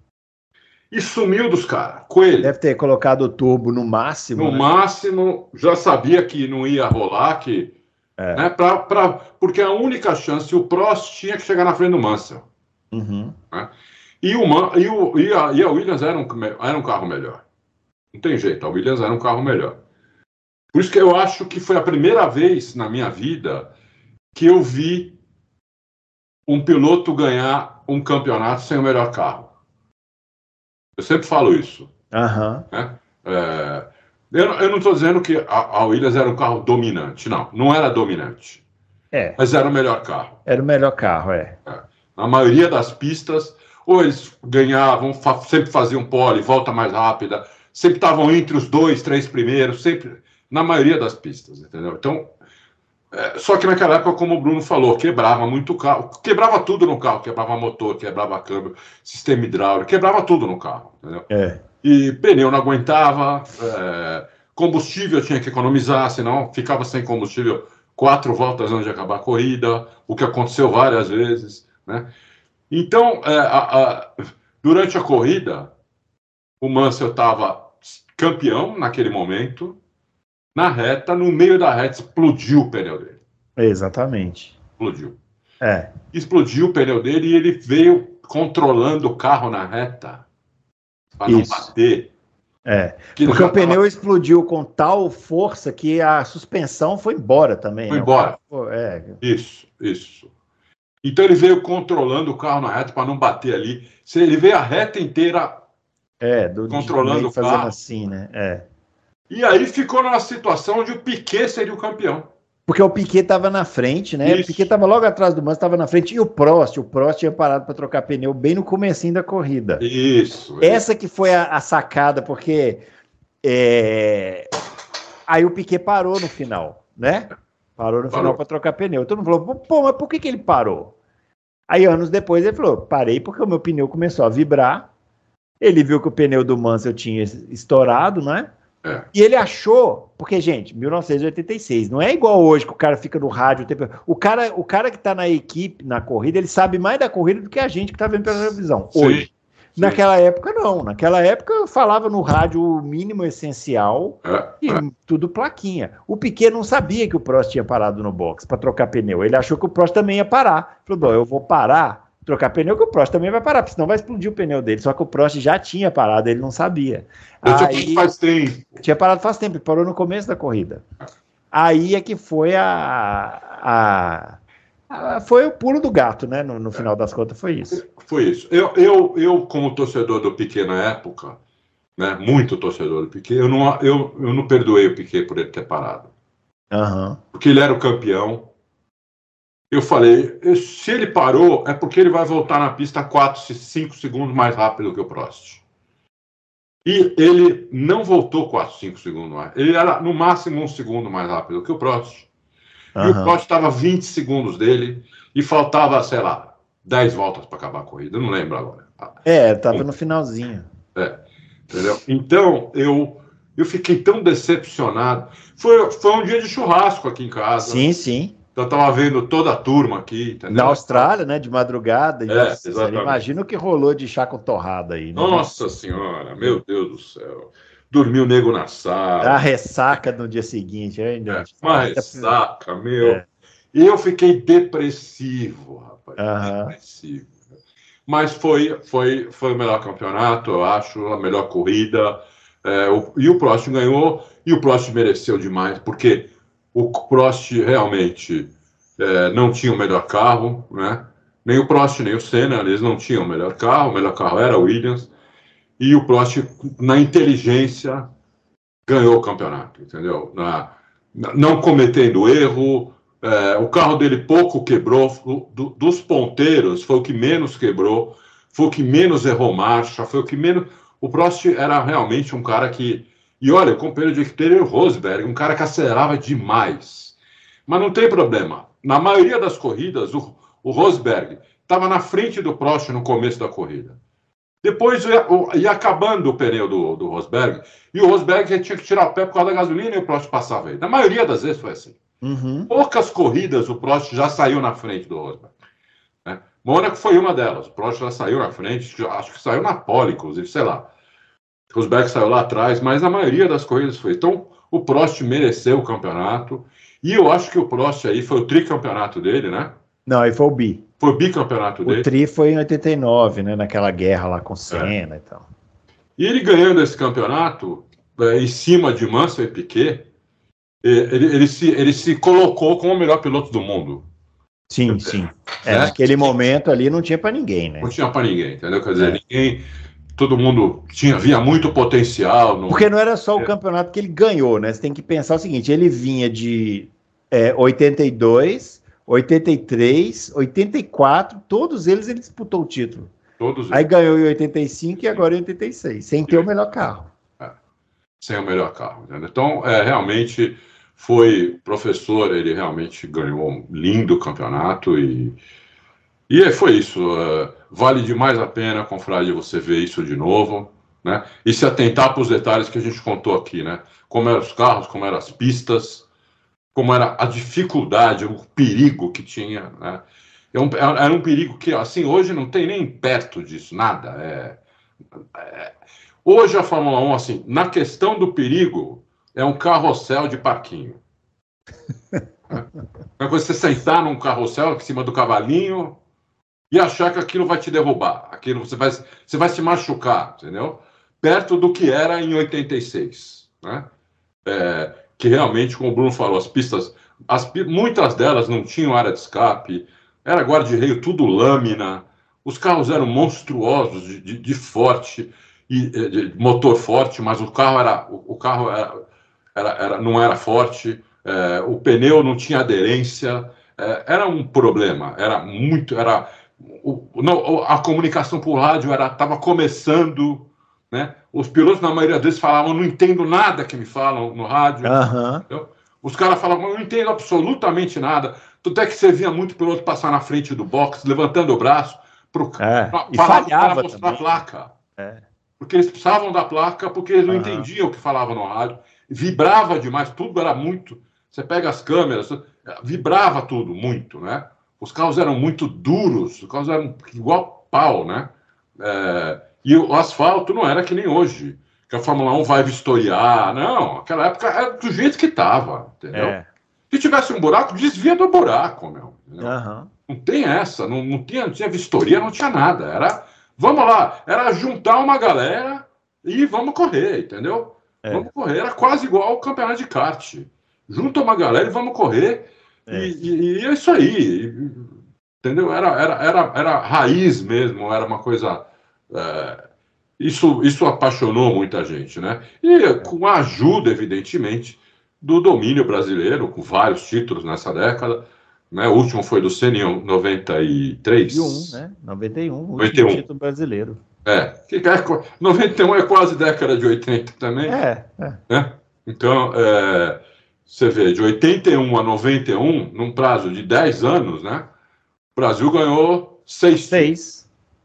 Speaker 3: E sumiu dos caras. Coelho.
Speaker 2: Deve ter colocado o turbo no máximo.
Speaker 3: No
Speaker 2: né?
Speaker 3: máximo, já sabia que não ia rolar, que... É. Né, pra, pra, porque a única chance, o Prost tinha que chegar na frente do Mansell.
Speaker 2: Uhum.
Speaker 3: Né? E, o Man, e, o, e, a, e a Williams era um, era um carro melhor. Não tem jeito, a Williams era um carro melhor. Por isso que eu acho que foi a primeira vez na minha vida que eu vi um piloto ganhar um campeonato sem o melhor carro. Eu sempre falo isso.
Speaker 2: Uhum.
Speaker 3: Né? É, eu, eu não estou dizendo que a, a Williams era um carro dominante. Não, não era dominante.
Speaker 2: É.
Speaker 3: Mas era o melhor carro.
Speaker 2: Era o melhor carro, é.
Speaker 3: é. Na maioria das pistas, ou eles ganhavam, fa sempre faziam pole, volta mais rápida, sempre estavam entre os dois, três primeiros, sempre, na maioria das pistas, entendeu? Então, é, só que naquela época, como o Bruno falou, quebrava muito o carro, quebrava tudo no carro, quebrava motor, quebrava câmbio, sistema hidráulico, quebrava tudo no carro, entendeu?
Speaker 2: É.
Speaker 3: E pneu não aguentava, é, combustível tinha que economizar, senão ficava sem combustível quatro voltas antes de acabar a corrida, o que aconteceu várias vezes, né? Então, é, a, a, durante a corrida, o Mansell estava campeão naquele momento, na reta, no meio da reta, explodiu o pneu dele.
Speaker 2: Exatamente.
Speaker 3: Explodiu.
Speaker 2: É.
Speaker 3: Explodiu o pneu dele e ele veio controlando o carro na reta para não bater.
Speaker 2: É, porque o pneu tava... explodiu com tal força que a suspensão foi embora também.
Speaker 3: Foi
Speaker 2: né?
Speaker 3: embora.
Speaker 2: Carro... É.
Speaker 3: Isso, isso. Então ele veio controlando o carro na reta para não bater ali. Ele veio a reta inteira
Speaker 2: é, do,
Speaker 3: controlando o carro.
Speaker 2: Fazendo assim, né? É.
Speaker 3: E aí ficou numa situação onde o Piquet seria o campeão.
Speaker 2: Porque o Piquet estava na frente, né? Isso. O Piquet estava logo atrás do Mansell, estava na frente. E o Prost, o Prost tinha parado para trocar pneu bem no comecinho da corrida.
Speaker 3: Isso.
Speaker 2: Essa
Speaker 3: isso.
Speaker 2: que foi a, a sacada, porque é... aí o Piquet parou no final, né? Parou no parou. final para trocar pneu. Todo mundo falou, pô, mas por que, que ele parou? Aí anos depois ele falou, parei porque o meu pneu começou a vibrar. Ele viu que o pneu do Mansell tinha estourado, né?
Speaker 3: É.
Speaker 2: E ele achou, porque, gente, mil novecentos e oitenta e seis, não é igual hoje que o cara fica no rádio o tempo. O cara, o cara que tá na equipe, na corrida, ele sabe mais da corrida do que a gente que tá vendo pela televisão.
Speaker 3: Sim,
Speaker 2: hoje.
Speaker 3: sim.
Speaker 2: Naquela época, não. Naquela época, eu falava no rádio o mínimo essencial
Speaker 3: é,
Speaker 2: e
Speaker 3: é.
Speaker 2: tudo plaquinha. O Piquet não sabia que o Prost tinha parado no box para trocar pneu. Ele achou que o Prost também ia parar. Falou, bom, eu vou parar, trocar pneu, que o Prost também vai parar, porque senão vai explodir o pneu dele. Só que o Prost já tinha parado, ele não sabia.
Speaker 3: Eu tinha parado faz tempo.
Speaker 2: Tinha parado faz tempo, parou no começo da corrida. Aí é que foi a... a, a foi o pulo do gato, né? No, no final das contas foi isso.
Speaker 3: Foi isso. Eu, eu, eu como torcedor do Piquet na época, né, muito torcedor do Piquet, eu não, eu, eu não perdoei o Piquet por ele ter parado.
Speaker 2: Uhum.
Speaker 3: Porque ele era o campeão. Eu falei, se ele parou, é porque ele vai voltar na pista quatro, cinco segundos mais rápido que o Prost. E ele não voltou quatro, cinco segundos mais. Ele era, no máximo, um segundo mais rápido que o Prost. Uhum. E o Prost estava vinte segundos dele e faltava, sei lá, dez voltas para acabar a corrida. Eu não lembro agora.
Speaker 2: É, estava no finalzinho.
Speaker 3: É, entendeu? Então, eu, eu fiquei tão decepcionado. Foi, foi um dia de churrasco aqui em casa.
Speaker 2: Sim, sim.
Speaker 3: Eu estava vendo toda a turma aqui, entendeu?
Speaker 2: Na Austrália, né? De madrugada.
Speaker 3: É, exatamente.
Speaker 2: Imagina o que rolou de chá com torrada aí, né?
Speaker 3: Nossa Senhora, meu Deus do céu. Dormiu o nego na sala.
Speaker 2: A ressaca no dia seguinte. Ainda.
Speaker 3: É, uma ressaca, meu. É. E eu fiquei depressivo, rapaz.
Speaker 2: Uhum.
Speaker 3: Depressivo. Mas foi, foi, foi o melhor campeonato, eu acho, a melhor corrida. É, o, e o Prost ganhou, e o Prost mereceu demais, porque o Prost realmente é, não tinha o melhor carro, né? Nem o Prost, nem o Senna, eles não tinham o melhor carro, o melhor carro era o Williams, e o Prost, na inteligência, ganhou o campeonato, entendeu? Na, na, não cometendo erro, é, o carro dele pouco quebrou, do, dos ponteiros foi o que menos quebrou, foi o que menos errou marcha, foi o que menos... O Prost era realmente um cara que... E olha, o companheiro de equipe dele, o Rosberg, um cara que acelerava demais. Mas não tem problema. Na maioria das corridas, o, o Rosberg estava na frente do Prost no começo da corrida. Depois ia, ia acabando o pneu do, do Rosberg, e o Rosberg tinha que tirar o pé por causa da gasolina e o Prost passava aí. Na maioria das vezes foi assim.
Speaker 2: Uhum.
Speaker 3: Poucas corridas o Prost já saiu na frente do Rosberg. Né? Mônaco foi uma delas. O Prost já saiu na frente, acho que saiu na pole, inclusive, sei lá. O Rosberg saiu lá atrás, mas na maioria das corridas foi. Então, o Prost mereceu o campeonato. E eu acho que o Prost aí foi o tricampeonato dele, né?
Speaker 2: Não, aí foi o bi.
Speaker 3: Foi o bicampeonato dele.
Speaker 2: O tri foi em oitenta e nove, né? Naquela guerra lá com Senna
Speaker 3: é.
Speaker 2: e tal.
Speaker 3: E ele ganhando esse campeonato, é, em cima de Mansell e Piquet, ele, ele, se, ele se colocou como o melhor piloto do mundo.
Speaker 2: Sim,
Speaker 3: Quer
Speaker 2: sim.
Speaker 3: dizer,
Speaker 2: É,
Speaker 3: né?
Speaker 2: naquele momento ali não tinha para ninguém, né?
Speaker 3: Não tinha para ninguém, entendeu? Quer dizer,
Speaker 2: é.
Speaker 3: ninguém... todo mundo tinha, via muito potencial. No...
Speaker 2: Porque não era só o campeonato que ele ganhou, né? Você tem que pensar o seguinte, ele vinha de é, oitenta e dois, oitenta e três, oitenta e quatro, todos eles ele disputou o título.
Speaker 3: Todos
Speaker 2: Aí
Speaker 3: eles.
Speaker 2: ganhou em oitenta e cinco e agora em oitenta e seis, sem ter o melhor carro.
Speaker 3: É, sem o melhor carro. Entendeu? Então, é, realmente, foi professor, ele realmente ganhou um lindo campeonato e, e foi isso. Uh, vale demais a pena, confrade, você ver isso de novo, né? E se atentar para os detalhes que a gente contou aqui, né? Como eram os carros, como eram as pistas, como era a dificuldade, o perigo que tinha, né? Era um perigo que, assim, hoje não tem nem perto disso, nada. É, é... Hoje a Fórmula um, assim, na questão do perigo, é um carrossel de parquinho. É coisa você sentar num carrossel em cima do cavalinho e achar que aquilo vai te derrubar, aquilo você vai, você vai se machucar, entendeu? Perto do que era em oitenta e seis, né? É, que realmente, como o Bruno falou, as pistas, as, muitas delas não tinham área de escape, era guarda-reio, tudo lâmina, os carros eram monstruosos de, de, de forte, e, de motor forte, mas o carro, era, o, o carro era, era, era, não era forte, é, o pneu não tinha aderência, é, era um problema, era muito, era, o, não, a comunicação por rádio estava começando, né? Os pilotos, na maioria deles, falavam, não entendo nada que me falam no rádio.
Speaker 2: Uhum.
Speaker 3: Os caras falavam, não entendo absolutamente nada. Tanto é que você via muito piloto passar na frente do box, levantando o braço
Speaker 2: É,
Speaker 3: para mostrar também a placa.
Speaker 2: É.
Speaker 3: Porque eles precisavam da placa, porque eles não uhum. entendiam o que falava no rádio. Vibrava demais, tudo era muito... Você pega as câmeras, vibrava tudo muito, né? Os carros eram muito duros, os carros eram igual pau, né? É, e o asfalto não era que nem hoje, que a Fórmula um vai vistoriar. Não, naquela época era do jeito que estava, entendeu? É. Se tivesse um buraco, desvia do buraco, meu. Uhum. Não tem essa, não, não, tinha, não tinha vistoria, não tinha nada. Era, vamos lá, era juntar uma galera e vamos correr, entendeu? É. Vamos correr, era quase igual ao campeonato de kart. Junta uma galera e vamos correr. É. E, e, e é isso aí, entendeu? Era, era, era, era raiz mesmo, era uma coisa... É, isso, isso apaixonou muita gente, né? E com a ajuda, evidentemente, do domínio brasileiro, com vários títulos nessa década, né? O último foi do Senna em noventa e três.
Speaker 2: noventa e um, né? noventa e um, o
Speaker 3: noventa e um.
Speaker 2: Último título brasileiro.
Speaker 3: É, que é, noventa e um é quase década de oitenta também.
Speaker 2: É, é.
Speaker 3: Né? Então, é, você vê, de oitenta e um a noventa e um, num prazo de dez anos, né? O Brasil ganhou seis.
Speaker 2: Seis.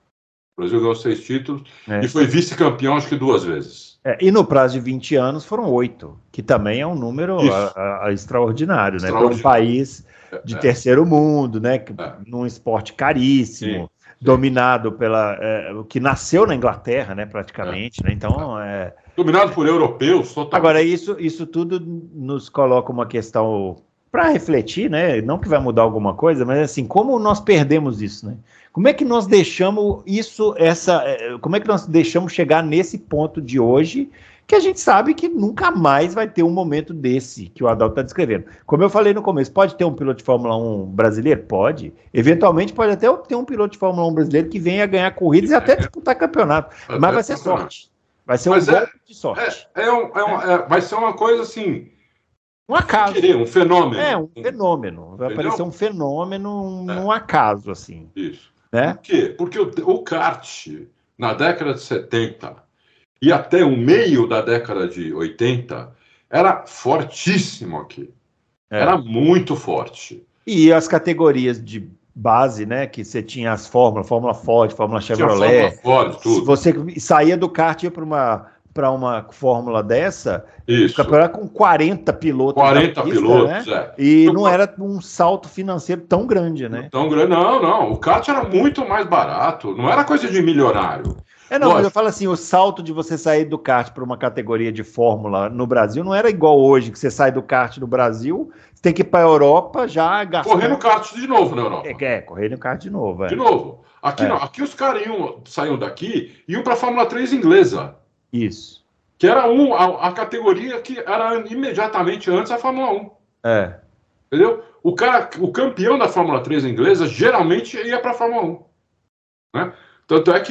Speaker 3: O Brasil ganhou seis títulos é. E foi vice-campeão, acho que duas vezes.
Speaker 2: É, e no prazo de vinte anos foram oito, que também é um número a, a, a extraordinário, extraordinário, né? Para um país de é. terceiro mundo, né? Que, é. Num esporte caríssimo, sim, sim. dominado pela... É, que nasceu na Inglaterra, né? Praticamente, é. né? Então, é...
Speaker 3: Dominado por europeus, totalmente.
Speaker 2: Agora, isso, isso tudo nos coloca uma questão para refletir, né? Não que vai mudar alguma coisa, mas assim, como nós perdemos isso, né? Como é que nós deixamos isso, essa, como é que nós deixamos chegar nesse ponto de hoje, que a gente sabe que nunca mais vai ter um momento desse que o Adalto está descrevendo. Como eu falei no começo, pode ter um piloto de Fórmula um brasileiro? Pode. Eventualmente pode até ter um piloto de Fórmula um brasileiro que venha ganhar corridas e até disputar campeonato. Até mas vai ser sorte. Vai ser um
Speaker 3: mas
Speaker 2: golpe
Speaker 3: é,
Speaker 2: de sorte.
Speaker 3: É, é um, é um, é, vai ser uma coisa assim...
Speaker 2: Um acaso.
Speaker 3: Querer, um fenômeno.
Speaker 2: É, um fenômeno. Vai Entendeu? Aparecer um fenômeno é. num acaso, assim.
Speaker 3: Isso.
Speaker 2: Né?
Speaker 3: Por quê? Porque o, o kart, na década de setenta e até o meio da década de oitenta, era fortíssimo aqui. É. Era muito forte.
Speaker 2: E as categorias de base, né? Que você tinha as fórmulas, Fórmula Ford, Fórmula Chevrolet.
Speaker 3: Tinha Fórmula Ford, tudo.
Speaker 2: Você saía do kart e ia para uma... para uma fórmula dessa,
Speaker 3: isso.
Speaker 2: O campeonato com quarenta pilotos.
Speaker 3: quarenta
Speaker 2: pista,
Speaker 3: pilotos,
Speaker 2: né?
Speaker 3: é.
Speaker 2: E então, não era um salto financeiro tão grande, né?
Speaker 3: Tão grande, não, não. O kart era muito mais barato, não era coisa de milionário.
Speaker 2: É, não, Lógico. Mas eu falo assim, o salto de você sair do kart para uma categoria de fórmula no Brasil não era igual hoje, que você sai do kart no Brasil, você tem que ir para a Europa já gastar...
Speaker 3: Correr no kart de novo na Europa.
Speaker 2: É, é correr no kart de novo, é.
Speaker 3: De novo. Aqui,
Speaker 2: é.
Speaker 3: não, aqui os caras iam, saíam daqui e iam para a Fórmula três inglesa.
Speaker 2: Isso.
Speaker 3: Que era um, a, a categoria que era imediatamente antes da Fórmula um.
Speaker 2: É.
Speaker 3: Entendeu? O, cara, o campeão da Fórmula três inglesa geralmente ia para a Fórmula um. Né? Tanto é que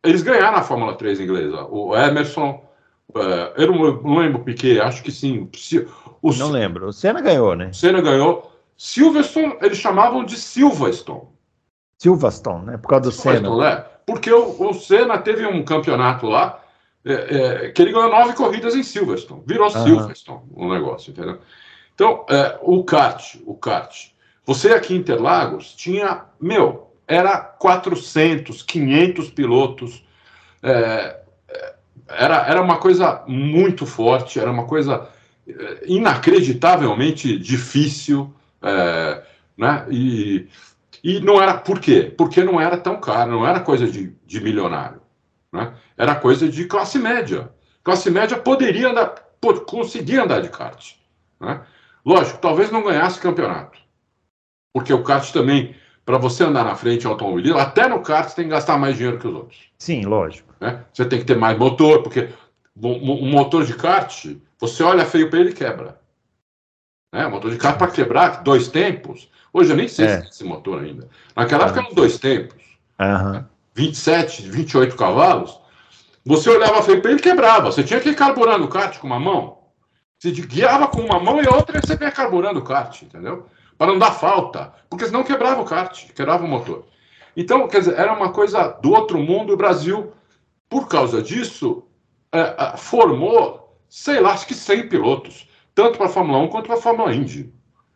Speaker 3: eles ganharam a Fórmula três inglesa. O Emerson, uh, eu não, não lembro o Piquet, acho que sim. O,
Speaker 2: não lembro. O Senna ganhou, né?
Speaker 3: O Senna ganhou. Silverstone, eles chamavam de Silverstone.
Speaker 2: Silverstone, né? Por causa do Senna.
Speaker 3: É, porque o, o Senna teve um campeonato lá é, é, que ele ganhou nove corridas em Silverstone. Virou uhum. Silverstone o negócio, entendeu? Então, é, o kart, o kart. Você aqui em Interlagos tinha, meu, era quatrocentos, quinhentos pilotos. É, era, era uma coisa muito forte, era uma coisa inacreditavelmente difícil, é, né? E, e não era, por quê? Porque não era tão caro, não era coisa de, de milionário, né? Era coisa de classe média. Classe média poderia andar, conseguia andar de kart, né? Lógico, talvez não ganhasse campeonato, porque o kart também, para você andar na frente automobilismo, até no kart você tem que gastar mais dinheiro que os outros.
Speaker 2: Sim, lógico.
Speaker 3: Né? Você tem que ter mais motor, porque um motor de kart, você olha feio para ele e quebra. Né? O motor de kart para quebrar, dois tempos. Hoje eu nem sei é. se tem esse motor ainda. Naquela época eram dois tempos.
Speaker 2: Uhum.
Speaker 3: Né? vinte e sete, vinte e oito cavalos. Você olhava feio para ele e quebrava. Você tinha que ir carburando o kart com uma mão. Você guiava com uma mão e a outra você ia carburando o kart, entendeu? Para não dar falta. Porque senão quebrava o kart, quebrava o motor. Então, quer dizer, era uma coisa do outro mundo. O Brasil, por causa disso, é, formou, sei lá, acho que cem pilotos. Tanto para a Fórmula um quanto para a Fórmula Indy.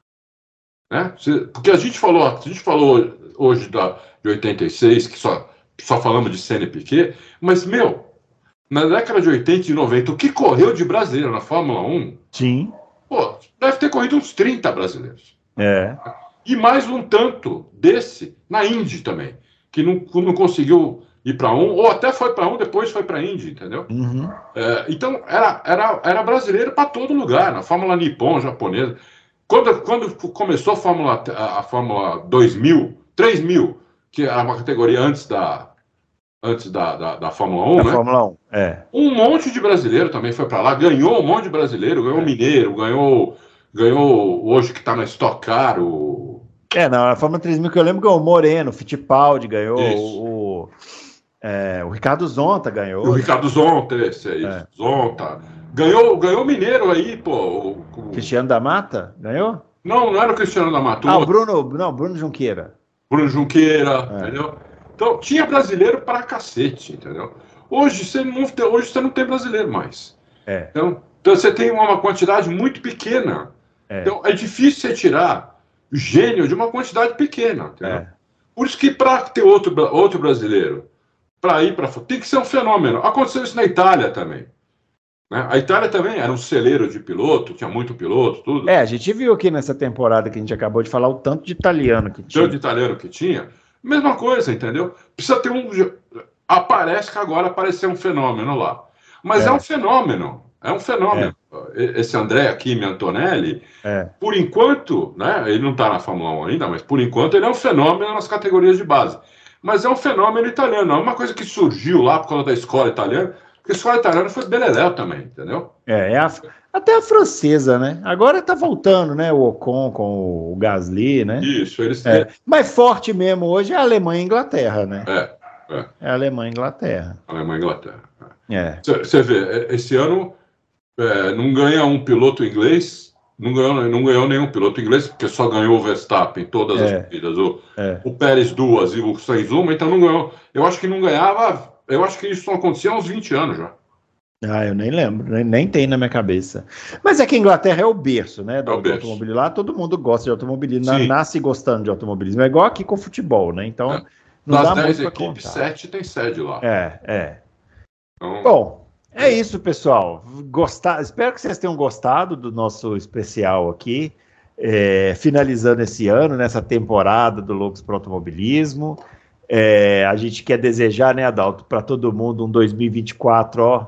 Speaker 3: Né? Porque a gente falou, a gente falou hoje da, de oitenta e seis, que só, só falamos de Senna e Piquet, mas, meu, na década de oitenta e noventa, o que correu de brasileiro na Fórmula um?
Speaker 2: Sim.
Speaker 3: Pô, deve ter corrido uns trinta brasileiros.
Speaker 2: É.
Speaker 3: E mais um tanto desse na Indy também, que não, não conseguiu ir para um, ou até foi para um, depois foi para Indy, entendeu?
Speaker 2: Uhum.
Speaker 3: É, então, era, era, era brasileiro para todo lugar, na Fórmula Nippon, japonesa. Quando, quando começou a Fórmula, a, a Fórmula dois mil, três mil, que era uma categoria antes da, antes da, da, da Fórmula um,
Speaker 2: da
Speaker 3: né?
Speaker 2: Fórmula um, é.
Speaker 3: Um monte de brasileiro também foi para lá, ganhou um monte de brasileiro, ganhou o é. Mineiro, ganhou, ganhou hoje que está na Stock Car, o...
Speaker 2: É, não, a Fórmula três mil que eu lembro ganhou o Moreno, o Fittipaldi ganhou, o, o, é, o Ricardo Zonta ganhou.
Speaker 3: O Ricardo Zonta, esse aí, é. Zonta. Ganhou, ganhou o Mineiro aí, pô. O, o...
Speaker 2: Cristiano da Mata, ganhou?
Speaker 3: Não, não era o Cristiano da Mata.
Speaker 2: Ah, o Bruno, não, Bruno Junqueira.
Speaker 3: Bruno Junqueira, é. entendeu? Então, tinha brasileiro pra cacete, entendeu? Hoje você não tem, hoje você não tem brasileiro mais.
Speaker 2: É.
Speaker 3: Então, então, você tem uma quantidade muito pequena. É. Então, é difícil você tirar gênio de uma quantidade pequena, entendeu? É. Por isso que para ter outro, outro brasileiro, para ir para tem que ser um fenômeno. Aconteceu isso na Itália também. Né? A Itália também era um celeiro de piloto, tinha muito piloto, tudo.
Speaker 2: É, a gente viu aqui nessa temporada que a gente acabou de falar o tanto de italiano que tinha.
Speaker 3: Tanto de italiano que tinha. Mesma coisa, entendeu? Precisa ter um... Aparece que agora apareceu um fenômeno lá. Mas é, é um fenômeno. É um fenômeno. É. Esse Andrea Kimi Antonelli, é. por enquanto, né, ele não está na Fórmula um ainda, mas por enquanto ele é um fenômeno nas categorias de base. Mas é um fenômeno italiano, não é uma coisa que surgiu lá por causa da escola italiana, porque a escola italiana foi beleléu também, entendeu?
Speaker 2: É, é a, até a francesa, né? Agora tá voltando, né, o Ocon com o Gasly, né?
Speaker 3: Isso, eles
Speaker 2: têm... É. Mas forte mesmo hoje é a Alemanha e a Inglaterra, né?
Speaker 3: É, é.
Speaker 2: É a Alemanha e a Inglaterra.
Speaker 3: Alemanha e Inglaterra.
Speaker 2: É.
Speaker 3: Você vê, esse ano é, não ganha um piloto inglês, não ganhou, não ganhou nenhum piloto inglês, porque só ganhou o Verstappen todas
Speaker 2: é.
Speaker 3: as corridas, o,
Speaker 2: é.
Speaker 3: o Pérez duas e o Sainz uma, então não ganhou. Eu acho que não ganhava, eu acho que isso não acontecia há uns vinte anos já.
Speaker 2: Ah, eu nem lembro, nem, nem tem na minha cabeça. Mas é que a Inglaterra é o berço, né? Do,
Speaker 3: é o berço.
Speaker 2: do automobilismo. Lá todo mundo gosta de automobilismo, na, nasce gostando de automobilismo. É igual aqui com futebol, né? Então,
Speaker 3: é.
Speaker 2: não
Speaker 3: Nas
Speaker 2: dá
Speaker 3: dez
Speaker 2: muito pra
Speaker 3: equipes,
Speaker 2: contar.
Speaker 3: sete tem sede lá.
Speaker 2: É, é.
Speaker 3: Então...
Speaker 2: Bom, é isso, pessoal. Gostar... Espero que vocês tenham gostado do nosso especial aqui, é, finalizando esse ano, nessa temporada do Loucos para o Automobilismo. É, a gente quer desejar, né, Adalto, para todo mundo um dois mil e vinte e quatro, ó,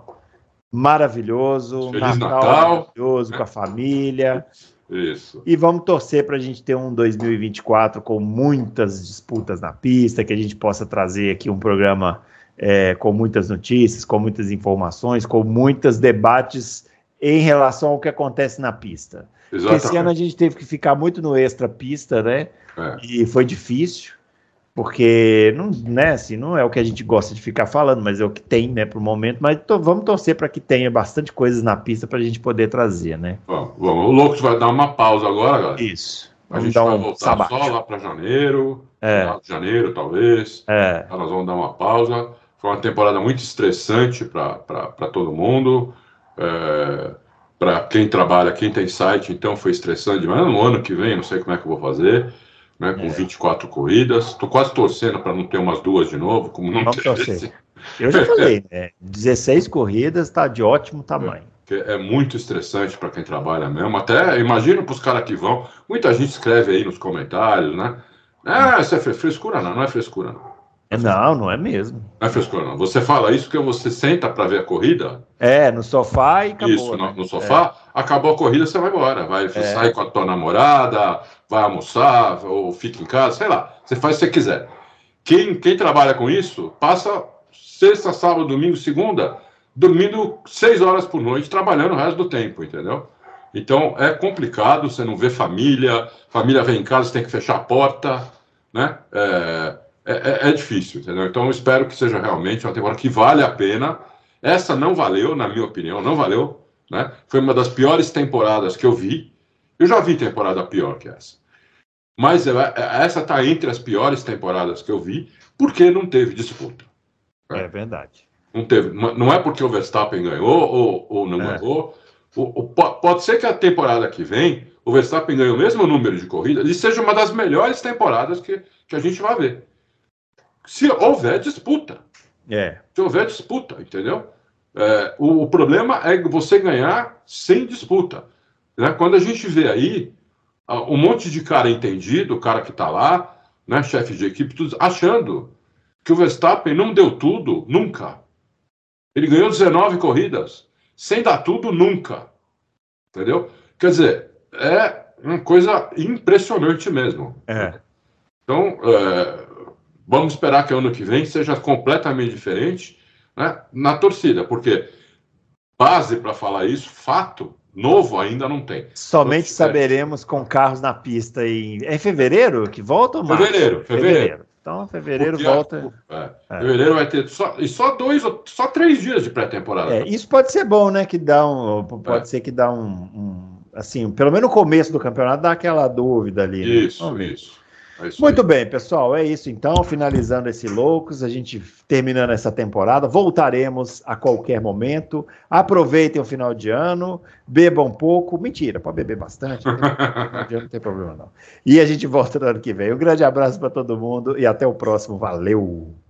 Speaker 2: maravilhoso,
Speaker 3: Feliz
Speaker 2: Natal,
Speaker 3: Natal
Speaker 2: maravilhoso, com a família.
Speaker 3: Isso.
Speaker 2: E vamos torcer para a gente ter um dois mil e vinte e quatro com muitas disputas na pista, que a gente possa trazer aqui um programa é, com muitas notícias, com muitas informações, com muitos debates em relação ao que acontece na pista. Porque esse ano a gente teve que ficar muito no extra pista, né?
Speaker 3: É.
Speaker 2: E foi difícil. porque não, né, assim, não é o que a gente gosta de ficar falando, mas é o que tem, né, para o momento. Mas to, vamos torcer para que tenha bastante coisas na pista para a gente poder trazer, né?
Speaker 3: Vamos, vamos. O Loucos vai dar uma pausa agora, galera.
Speaker 2: Isso.
Speaker 3: A
Speaker 2: vamos
Speaker 3: gente
Speaker 2: dar
Speaker 3: vai
Speaker 2: um
Speaker 3: voltar
Speaker 2: sabático.
Speaker 3: só lá para janeiro,
Speaker 2: é.
Speaker 3: final de janeiro, talvez.
Speaker 2: É.
Speaker 3: Nós vamos dar uma pausa. Foi uma temporada muito estressante para todo mundo. É, para quem trabalha, quem tem site, então foi estressante. Mas no ano que vem, não sei como é que eu vou fazer. Né, com é. vinte e quatro corridas. Estou quase torcendo para não ter umas duas de novo, como não
Speaker 2: Vamos torcer. Esse. Eu já falei, né? dezesseis corridas está de ótimo tamanho.
Speaker 3: É, é muito estressante para quem trabalha mesmo. Até imagino para os caras que vão. Muita gente escreve aí nos comentários, né? Ah, isso é frescura, não, não é frescura, não.
Speaker 2: É não, não é mesmo.
Speaker 3: Não é frescura, não. Você fala isso porque você senta para ver a corrida.
Speaker 2: É, no sofá e acabou.
Speaker 3: Isso, no,
Speaker 2: né?
Speaker 3: no sofá, é. Acabou a corrida, você vai embora. Vai é. sair com a tua namorada, vai almoçar, ou fica em casa, sei lá. Você faz o que você quiser. Quem, quem trabalha com isso, passa sexta, sábado, domingo, segunda, dormindo seis horas por noite, trabalhando o resto do tempo, entendeu? Então, é complicado, você não vê família, família vem em casa, você tem que fechar a porta, né? É, é, é difícil, entendeu? Então, eu espero que seja realmente uma temporada que vale a pena. Essa não valeu, na minha opinião, não valeu, né? Foi uma das piores temporadas que eu vi. Eu já vi temporada pior que essa. Mas essa está entre as piores temporadas que eu vi, porque não teve disputa.
Speaker 2: Né? É verdade.
Speaker 3: Não teve. Não é porque o Verstappen ganhou ou, ou não é. ganhou. O, o, pode ser que a temporada que vem o Verstappen ganhe o mesmo número de corridas e seja uma das melhores temporadas que, que a gente vai ver. Se houver disputa.
Speaker 2: É.
Speaker 3: Se houver disputa, entendeu? É, o, o problema é você ganhar sem disputa. Né? Quando a gente vê aí um monte de cara entendido, o cara que está lá, né, chefe de equipe, tudo, achando que o Verstappen não deu tudo nunca. Ele ganhou dezenove corridas sem dar tudo nunca. Entendeu? Quer dizer, é uma coisa impressionante mesmo.
Speaker 2: É.
Speaker 3: Então, é, vamos esperar que ano que vem seja completamente diferente, né, na torcida, porque base para falar isso, fato, novo ainda não tem.
Speaker 2: Somente então, saberemos é... com carros na pista em... É em fevereiro que volta ou março?
Speaker 3: Fevereiro, fevereiro. fevereiro.
Speaker 2: Então, fevereiro porque volta...
Speaker 3: A... É. É. Fevereiro vai ter só, e só dois, só três dias de pré-temporada.
Speaker 2: É, isso pode ser bom, né? Que dá um... Pode é. ser que dá um, um... Assim, pelo menos no começo do campeonato dá aquela dúvida ali. Né?
Speaker 3: Isso, isso. É
Speaker 2: Muito aí. Bem, pessoal, é isso então, finalizando esse Loucos, a gente terminando essa temporada, voltaremos a qualquer momento, aproveitem o final de ano, bebam um pouco, mentira, pode beber bastante, não tem, não tem problema não. E a gente volta no ano que vem. Um grande abraço para todo mundo e até o próximo, valeu!